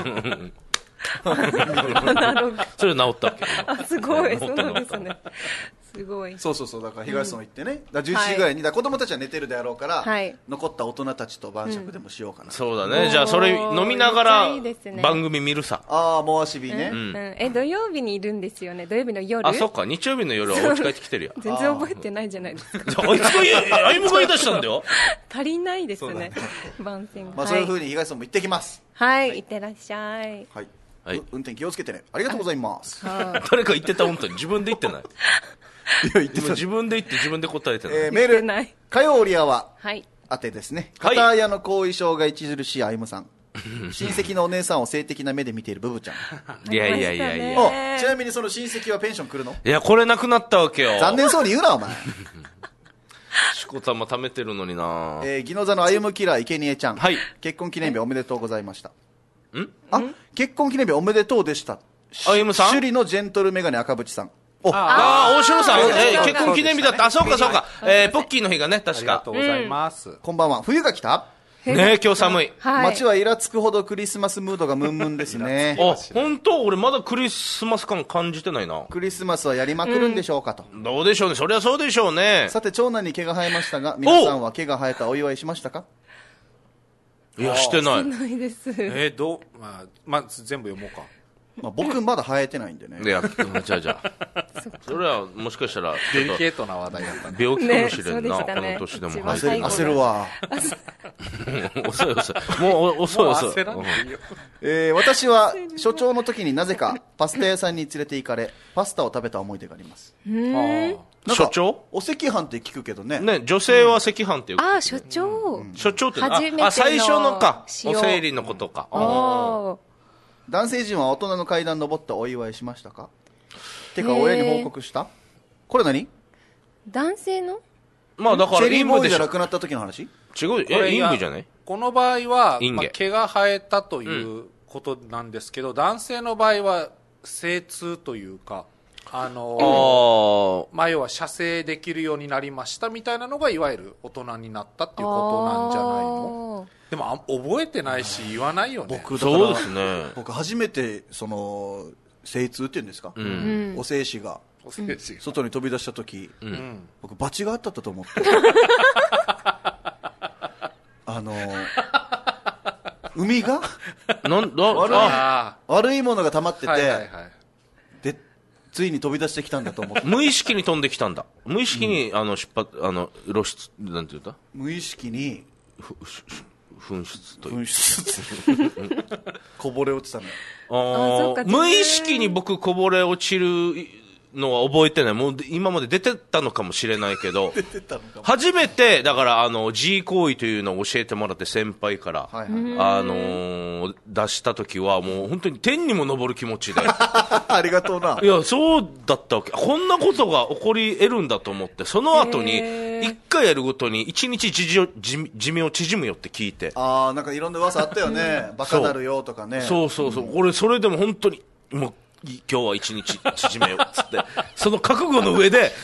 それ治ったっけ。 あすごいそうなんですね。すごい。 そうそうそうだから東村行ってね、うん、だじゅういちじぐらいに、だ子供たちは寝てるであろうから、はい、残った大人たちと晩酌でもしようかな、うん、 そうだね。じゃあそれ飲みながら番組見るさ。 ああもう足火ね、 うんうん、え土曜日にいるんですよね。土曜日の夜。 あそっか日曜日の夜はお家帰ってきてるよ。 全然覚えてないじゃないですか。 あいつがあいもが言い出したんだよ。 足りないですね番宣が。 まあ、そういう風に東村も行ってきます。 はい、はい、行ってらっしゃい。 はい、はい、運転気をつけてね。ありがとうございます。 誰か言ってた本当に自分で言ってない。いや言ってた。自分で言って自分で答えてない。 えー、メール火曜リアは、 はい、 あてですね。片親の後遺症が著しいあゆむさん。親戚のお姉さんを性的な目で見ているブブちゃん。 いやいやいやいや。 ちなみにその親戚はペンション来るの？ いやこれなくなったわけよ。 残念そうに言うなお前。 しこたま貯めてるのにな。 えー、ギノザのあゆむキラー生贄ちゃん、 はい、 結婚記念日おめでとうございました。 んあ結婚記念日おめでとうでした。 あゆむさん首里のジェントルメガネ赤渕さん。 おああ大城さん、えー、結婚記念日だった。あそうかそうか、えー、ポッキーの日がね確か。ありがとうございます、うん、 こんばんは。冬が来たねえ今日寒い、 はい、街はイラつくほどクリスマスムードがムンムンですね。 あ本当俺まだクリスマス感感じてないな。 クリスマスはやりまくるんでしょうかと、 うん、どうでしょうね。そりゃそうでしょうね。 さて長男に毛が生えましたが皆さんは毛が生えたお祝いしましたか？ いやしてない。 してないです。 えー、どう、まあ、まず全部読もうか。 まあ、僕まだ生えてないんでね。 いやじゃあじゃあそれはもしかしたらデリケートな話題だったね。 病気かもしれんな、 ねこの年でも焦る焦るわ遅い遅いもう遅い遅い。 焦らんでいいよ。 えー、私は所長の時になぜかパスタ屋さんに連れて行かれパスタを食べた思い出があります。 うん所長お赤飯って聞くけどね。 ね女性は赤飯っていう、 うん、あ所長、 うん、所長って初めてのあ最初のかお生理のことか。 あ男性陣は大人の階段登ってお祝いしましたか？てか親に報告した？これ何？ 男性の？ まあだからチェリーボーイじゃなくなった時の話？ 違うえインゲじゃない？ この場合は、まあ、毛が生えたということなんですけど、うん、男性の場合は精通というかあのー、まあ要は射精できるようになりましたみたいなのがいわゆる大人になったっていうことなんじゃないの？でもあ覚えてないし言わないよね。 僕だからそうですね。 僕初めてその精通っていうんですか、うん、お精子が外に飛び出した時、うん、僕バチがあったと思ってあの海がなんだ悪い、悪いものが溜まってて、はいはいはい、でついに飛び出してきたんだと思って無意識に飛んできたんだ。無意識に、うん、あの出発あの露出なんて言った無意識に噴出という噴出こぼれ落ちたの。 ああ無意識に僕こぼれ落ちるのは覚えてない。もう今まで出てたのかもしれないけど出てたのかも。 初めてだからあの G 行為というのを教えてもらって先輩から、はいはい、あのー、出した時はもう本当に天にも昇る気持ちでありがとうな。 いやそうだったわけ。こんなことが起こり得るんだと思ってその後に一回やるごとに一日寿命を縮むよって聞いて。 ああなんかいろんな噂あったよねバカなるよとかね。 そうそうそう、うん、俺それでも本当にもう今日は一日縮めようっつってその覚悟の上で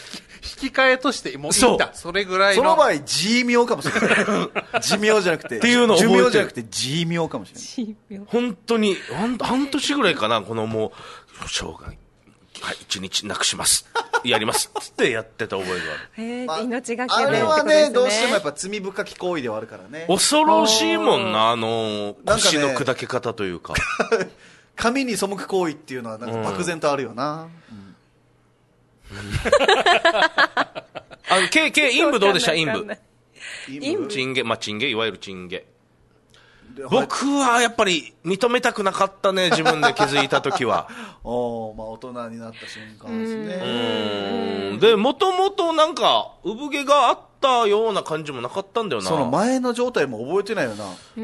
引き換えとしてもういいんだ。それぐらいの。 その場合、寿命かもしれない。寿命じゃなくて。 っていうのを覚えてる。 寿命じゃなくて、寿命かもしれない。 本当に、半半年ぐらいかな、このもう、生涯、はい、一日なくします。やります。つってやってた覚えがある。 へえ、まあ、命がけで。あれはね、 ね、どうしてもやっぱ罪深き行為ではあるからね。 恐ろしいもんな、あの、腰の砕け方というか。 神に背く行為っていうのはなんか漠然とあるよな。うんうん、 あの、け、け、陰部どうでした陰部。 陰部チンゲ、まあ、チンゲ、いわゆるチンゲ。僕はやっぱり認めたくなかったね、自分で気づいたときは。 おまあ大人になった瞬間ですね。 うん。で、もともとなんか、産毛があったような感じもなかったんだよな。 その前の状態も覚えてないよな。うん。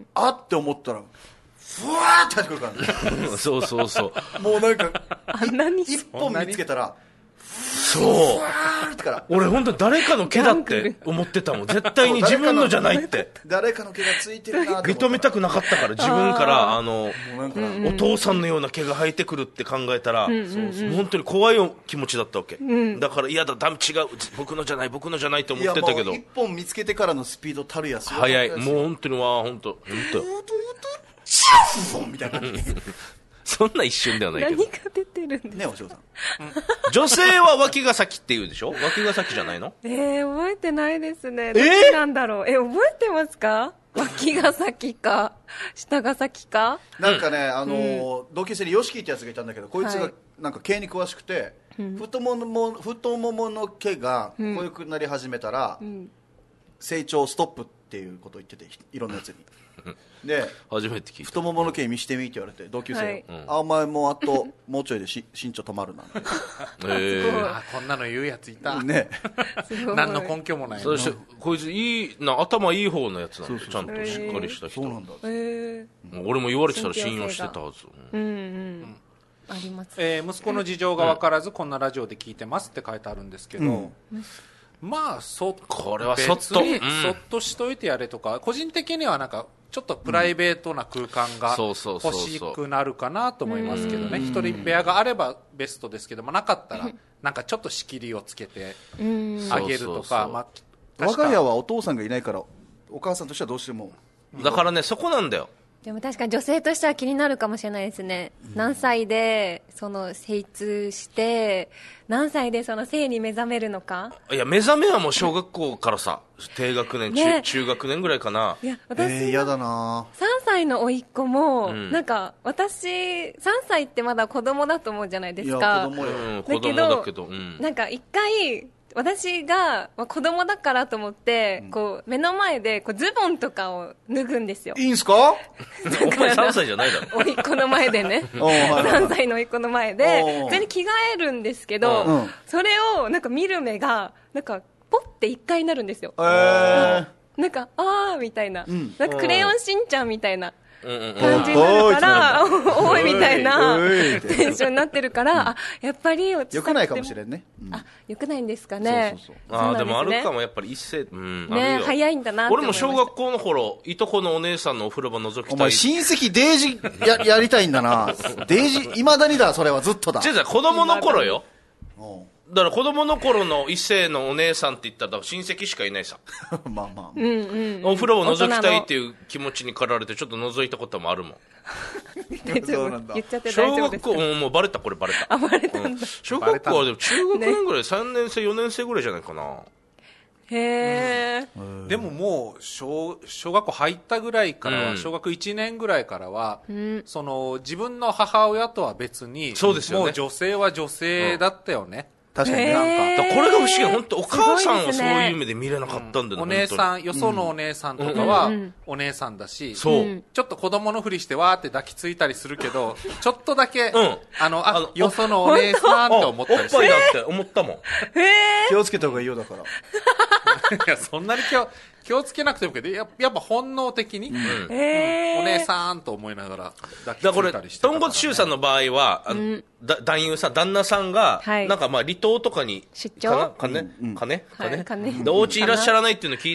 あって思ったら、ふわーって入ってくるからね。 そうそうそう。 もうなんか、 あんなに一本見つけたら、 そう。俺本当誰かの毛だって思ってたもん。絶対に自分のじゃないって。 誰かの毛がついてるなって。 認めたくなかったから、自分から、あの、お父さんのような毛が生えてくるって考えたら、本当に怖い気持ちだったわけ。だから嫌だ、ダメ違う、僕のじゃない、僕のじゃないと思ってたけど。 一本見つけてからのスピードたるやすよ。 早い。もう本当にわ、本当、本当。 シャッフンみたいな感じ。 そんな一瞬ではないけど。 何が出てるんですかね、お嬢さん。 女性は脇が先って言うでしょ脇が先じゃないのえー、覚えてないですね。どっちなんだろう。えー、覚えてますか脇が先か、下が先か。 なんかね、あのー、同級生にヨシキってやつがいたんだけど、こいつがなんか毛に詳しくて、太もも、太ももの毛が濃くなり始めたら、成長ストップっていうことを言ってて、いろんなやつに。で初めて聞いた。 太ももの毛見してみって言われて同級生、はい、あお前もうあともうちょいでし身長止まるなえー、あこんなの言うやついたね何の根拠もない。 そしてこいついいな頭いい方のやつなんでちゃんとしっかりした人。 そうなんだ、 えー、俺も言われてたら信用してたはず。 うんうん、うんあります、 えー、息子の事情が分からず、うん、こんなラジオで聞いてますって書いてあるんですけど、うんまあそこれはそっと、 別にそっとしといてやれとか、個人的にはなんかちょっとプライベートな空間が欲しくなるかなと思いますけどね。一人部屋があればベストですけども、なかったらなんかちょっと仕切りをつけてあげるとか。まあ我が家はお父さんがいないからお母さんとしてはどうしてもだからねそこなんだよ。 でも確かに女性としては気になるかもしれないですね、うん、何歳でその精通して何歳でその性に目覚めるのか。 いや目覚めはもう小学校からさ低学年、ね、中, 中学年ぐらいかな。 いや私えー、嫌だな。 さんさいの甥っ子も、うん、なんか私さんさいってまだ子供だと思うじゃないですか。 いや子供よ、 うん、子供だけど、うん、 なんか一回私が、まあ、子供だからと思って、うん、こう目の前でこうズボンとかを脱ぐんですよ。 いいんすかお前さんさいじゃないだろ。 甥っ子の前でねさんさいの甥っ子の前で普通に着替えるんですけど、うん、それをなんか見る目がなんかポッて一回になるんですよ、 えー、 なんかあーみたいな、うん、なんかクレヨンしんちゃんみたいな感じになるから、おーいみたいなテンションになってるから、あ、やっぱり落ちよくないかもしれんね。 あ、よくないんですかね。 そうそうそう。あ、でもあるかも、やっぱり一斉、うん、 ね、早いんだなって思いました。 俺も小学校の頃、いとこのお姉さんのお風呂場覗きたい。 お前親戚デージや、やりたいんだな。デージ、未だにだ、それはずっとだ。 違う違う、子供の頃よ。だから子供の頃の異性のお姉さんって言ったら親戚しかいないさ。 まあまあ、 うんうん、 お風呂を覗きたいっていう気持ちに駆られてちょっと覗いたこともあるもん。 大丈夫。言っちゃって大丈夫ですか。 小学校もうバレたこれバレた。 あバレたんだ。うん、 小学校はでも中学年ぐらい、ね、さんねん生よねん生ぐらいじゃないかな。 へえ、 うん、でももう 小, 小学校入ったぐらいからは、うん、小学いちねんぐらいからは、うん、その自分の母親とは別にそうですよね、 もう女性は女性だったよね、 うん、確かになんかこれが不思議。本当お母さんはそういう目で見れなかったんだよね、 うん、お姉さんよそのお姉さんとかはお姉さんだし、うん、ちょっと子供のふりしてわーって抱きついたりするけどちょっとだけ、うん、あのあよそのお姉さんと思ったりして、 おっぱいだって思ったもん。 気をつけた方がいいよだからいやそんなに気を気をつけなくてもいいけど、ややっぱ本能的に、うんうん、お姉さんと思いながら抱きついたりしてたから、ね、 豚骨周さんの場合は、うん、だ男優さん旦那さんが、はい、なんかまあ離島とかに出張金金金金でお家いらっしゃらないっていうのを聞い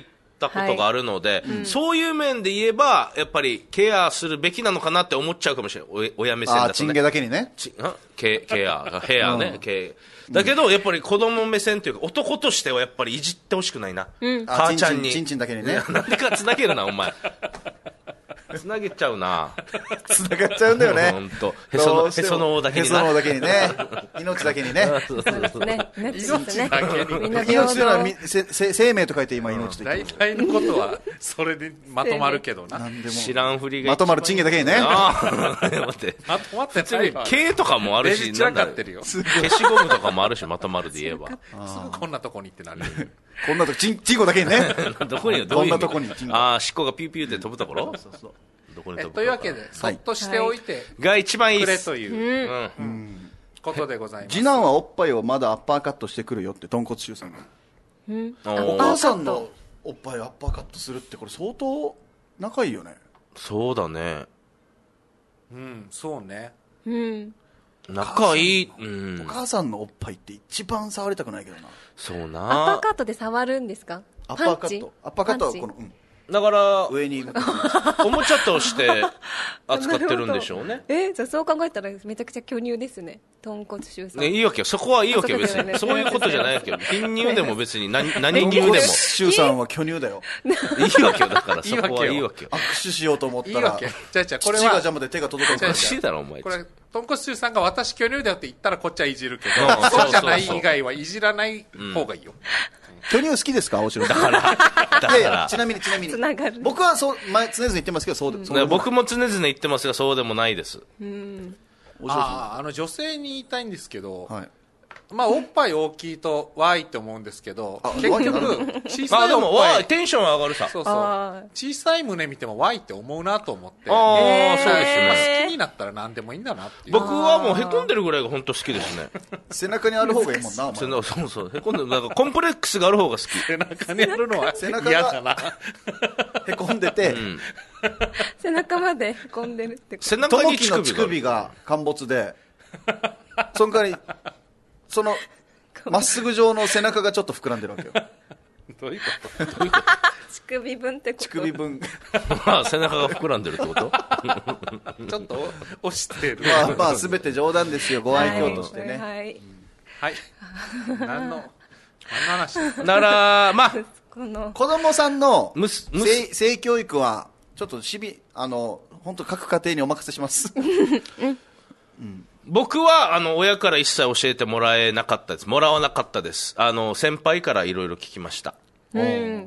ったことがあるので、はい、そういう面で言えばやっぱりケアするべきなのかなって思っちゃうかもしれない。親目線だとね。 あ、チンゲだけにね。 ちケ, ケアヘアね、うん、ケだけどやっぱり子供目線というか男としてはやっぱりいじってほしくないな、うん、母ちゃんにチンチンだけにね。 なんでかつなげるなお前つなげちゃうなつながっちゃうんだよね。 本当へそのへその緒だけにな。 へその緒だけにね。命だけにね。 そうですね。 命だけに。 みんな命というのはせせ生命と書いて今命と言って大体のことはそれでまとまるけどな。 なんでも知らんふりがまとまるチンゲだけにね。 ああ待ってまとまってないわ。 毛とかもあるし、 散らかってるよ。 消しゴムとかもあるし、まとまるで言えば。すぐこんなとこにってなる。 こんなとこチンチンコだけにね。 どこにどこんなとこにチンコ。ああ尻尾がピューピューって飛ぶところ。そうそう。どこに飛ぶというわけでそっとしておいてが一番いいくれということでございます。 次男はおっぱいをまだアッパーカットしてくるよって豚骨臭さんが。お母さんのおっぱいをアッパーカットするってこれ相当仲いいよね。 そうだね。 うんそうね。 うん仲いい。 お母さんのおっぱいって一番触りたくないけどな。 そうな。 アッパーカットで触るんですか。 アッパーカット。アッパーカットはこのうん。 だから上におもちゃとして扱ってるんでしょうね。 えー、じゃあそう考えたらめちゃくちゃ巨乳ですね。豚骨臭さん、 ね、いいわけよ。そこはいいわけよ。別にそういうことじゃないわけよ。貧乳でも別に何何乳でも臭さんは巨乳だよ。 いいわけよ。だからそこはいいわけよ。 握手しようと思ったらいいわけ。じゃあじゃあこれは父が邪魔で手が届かない。 おかしいだろお前。 これ豚骨臭さんが私巨乳だよって言ったらこっちはいじるけど、そうじゃない以外はいじらない方がいいよ。 巨乳好きですか大城さん。 だからだからいやいやちなみにちなみに僕はそう前常々言ってますけどそうで、 うん、僕も常々言ってますがそうでもないです。 うんあああの女性に言いたいんですけど、 はい、 まあおっぱい大きいとわーいって思うんですけど結局小さいおっぱい、あ、でもわーいテンション上がるさ。 そうそう小さい胸見てもわーいって思うなと思って、 ああ、えー、そうですね。 好きになったら何でもいいんだなっていう。 僕はもうへこんでるぐらいが本当好きですね。 背中にある方がいいもんな。お前そうそうへこんでるなんかコンプレックスがある方が好き。 背中にあるのは嫌だな。 へこんでて、うん、 背中までへこんでるってこと。 背中に乳首が乳首が陥没でその代わりそのまっすぐ状の背中がちょっと膨らんでるわけよ。 どういうことどういうこと乳首分ってこと乳首分背中が膨らんでるってことちょっと押してる。 まあまあ全て冗談ですよ。ご愛嬌としてね。 はい、はいはい、何の何の話だからまあこの子供さんの性、性教育はちょっとしびあの本当各家庭にお任せします。 うん、僕はあの親から一切教えてもらえなかったです。もらわなかったです。あの先輩からいろいろ聞きました。 うん、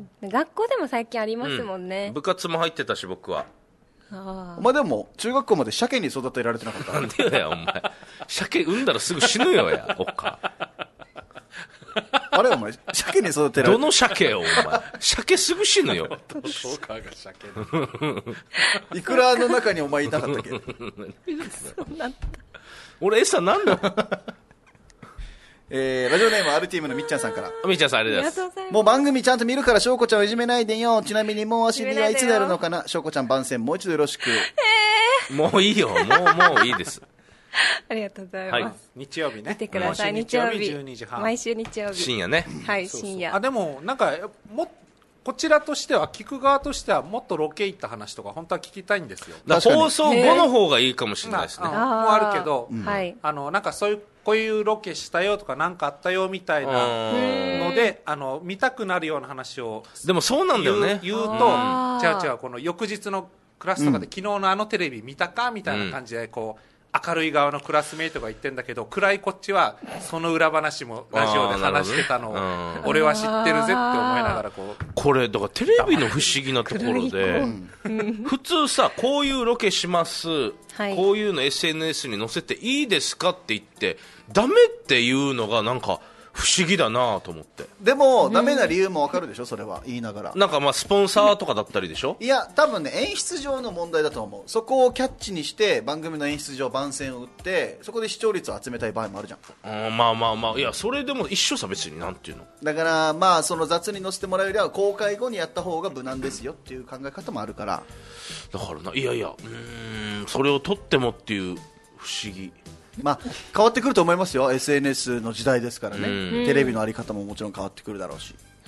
学校でも最近ありますもんね、 うん、部活も入ってたし僕は。 お前でも中学校まで鮭に育てられてなかった。 なんでやお前鮭産んだらすぐ死ぬよやおっか。 あれお前鮭に育てられてどの鮭よお前鮭すぐ死ぬよ。 そうかが鮭いくらの中にお前いなかったっけ。 そうなんだ。 俺餌なんだ。 えー、ラジオネームアルティームのみっちゃんさんから。 みっちゃんさんありがとうございます。 もう番組ちゃんと見るからしょうこちゃんをいじめないでよ。ちなみにもうお尻はいつなるのかな。しょうこちゃん番宣もう一度よろしく。 えー、もういいよもうもういいです。 ありがとうございます、はい、 日曜日ね見てください。日曜日じゅうにじはん毎週日曜日深夜ね。 はいそうそう深夜。 あでもなんかもこちらとしては聞く側としてはもっとロケ行った話とか本当は聞きたいんですよ。 だ放送後の方がいいかもしれないですね。 もあるけど、 うん、はいあのなんかそういうこういうロケしたよとかなんかあったよみたいなのであの見たくなるような話をでもそうなんだよね言うと違う違うこの翌日のクラスとかで、うん、昨日のあのテレビ見たかみたいな感じでこう、うん、明るい側のクラスメイトが言ってんだけど暗いこっちはその裏話もラジオで話してたのを俺は知ってるぜって思いながらこうこれだからテレビの不思議なところで普通さこういうロケします、はい、こういうの エスエヌエス に載せていいですかって言ってダメっていうのがなんか不思議だなと思って。 でもダメな理由もわかるでしょそれは言いながら。 なんかまあスポンサーとかだったりでしょ。 いや多分ね演出上の問題だと思う。そこをキャッチにして番組の演出上番宣を打ってそこで視聴率を集めたい場合もあるじゃん。 うん、まあまあまあいやそれでも一緒さ別になんていうの。 だからまあその雑に載せてもらうよりは公開後にやった方が無難ですよっていう考え方もあるから。 だからないやいやうーんそれを取ってもっていう不思議。 まあ、変わってくると思いますよ エスエヌエス の時代ですからね。テレビのあり方ももちろん変わってくるだろうし。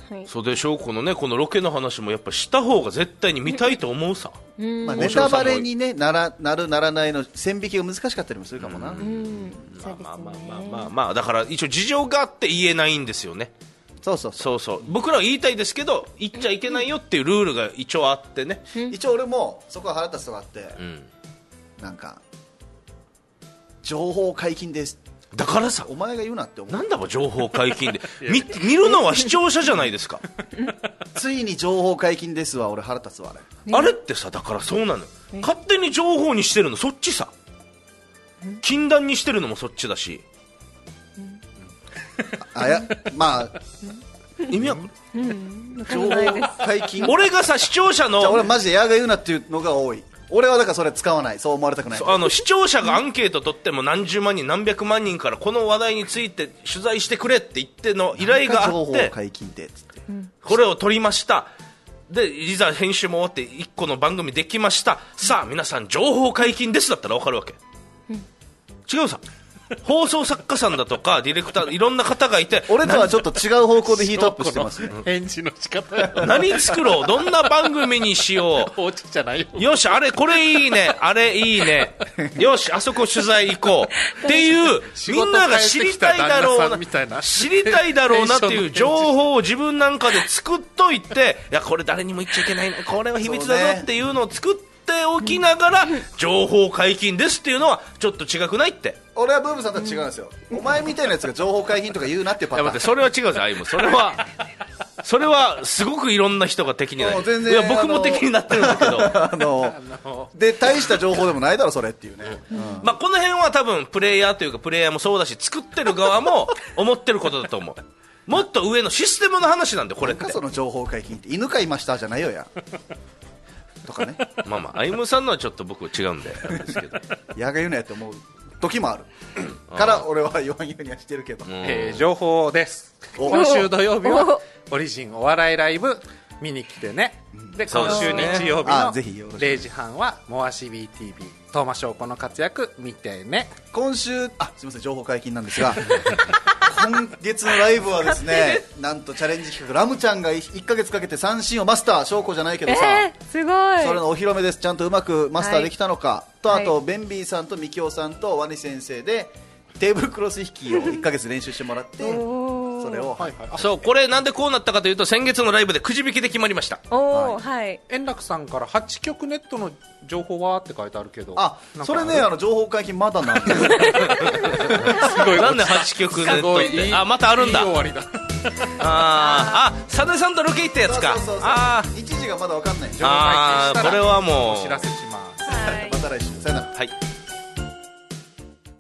はい、 そうでしょう。このね、このロケの話もやっぱした方が絶対に見たいと思うさ。 まあ、ネタバレに、ね、ならなるならないの線引きが難しかったりもするかもな。 まあまあまあまあまあまあ、だから一応事情があって言えないんですよね。 そうそうそうそう、僕らは言いたいですけど言っちゃいけないよっていうルールが一応あってね。 一応俺もそこは腹立つとかあって、 うん、 なんか情報解禁ですだからさ、 お前が言うなって思う。 なんだば情報解禁で見, 見るのは視聴者じゃないですか。 ついに情報解禁ですわ、俺腹立つわあれ。 あれってさ、だからそうなのよ。勝手に情報にしてるのそっちさ。禁断にしてるのもそっちだし。 あやまあ意味わかる、 うん、 情報解禁。 俺がさ視聴者のじゃあ俺マジでやが言うなっていうのが多い。俺はだからそれ使わない、そう思われたくない。 あの視聴者がアンケート取っても何十万人何百万人からこの話題について取材してくれって言っての依頼があ情報って解禁でつって、 これを取りました。でいざ編集も終わっていっこの番組できました。さあ皆さん情報解禁ですだったら分かるわけ、うん、違うさ。放送作家さんだとかディレクターいろんな方がいて、 俺とはちょっと違う方向でヒートアップしてますね。 返事の仕方何作ろう、どんな番組にしよう、 お茶じゃないよ。 よしあれこれいいね、あれいいね、よしあそこ取材行こうっていうみんなが知りたいだろうな知りたいだろうなっていう情報を自分なんかで作っといて、いやこれ誰にも言っちゃいけない、これは秘密だぞっていうのを作っておきながら情報解禁ですっていうのはちょっと違くないって。 俺はブームさんとは違うんですよ、うん、お前みたいなやつが情報解禁とか言うなっていうパターン。 いや待って、それは違うぜ、アイム。それはそれはすごくいろんな人が敵になる。いや僕も敵になってるんだけどあので大した情報でもないだろそれっていうね、 うんうん、まあ、この辺は多分プレイヤーというかプレイヤーもそうだし作ってる側も思ってることだと思う。もっと上のシステムの話なんでこれって。 なんかその情報解禁って犬飼いましたじゃないよやとかね。 まあまあアイムさんのはちょっと僕違うんであれですけどやが言うなやって思う時もあるから俺は言わんようにはしてるけど、 えー、情報です。今週土曜日はオリジンお笑いライブ見に来てね。で今週日曜日のれいじはんはモアシビー ティービー 東間翔子の活躍見てね。 今週あすみません情報解禁なんですが今月のライブはですねなんとチャレンジ企画ラムちゃんがいっかげつかけて三振をマスター、翔子じゃないけどさ、 えー、すごい。 それのお披露目です。ちゃんとうまくマスターできたのか、はい、とあと、はい、ベンビーさんとミキオさんとワニ先生でテーブルクロス引きをいっかげつ練習してもらってそれを、はいはい、 そうこれなんでこうなったかというと先月のライブでくじ引きで決まりました。 おー、はい、 円楽さんからはちきょくネットの情報はって書いてあるけど、 あそれねあの情報解禁まだなんですごいなんではちきょくネットってあまたあるんだ。 いい終わりだああさださんとロケ行ったやつか。 そうそうそうそうあ日時がまだ分かんない。 あこれはもうお知らせします、 はい、また来週さよなら。 はい。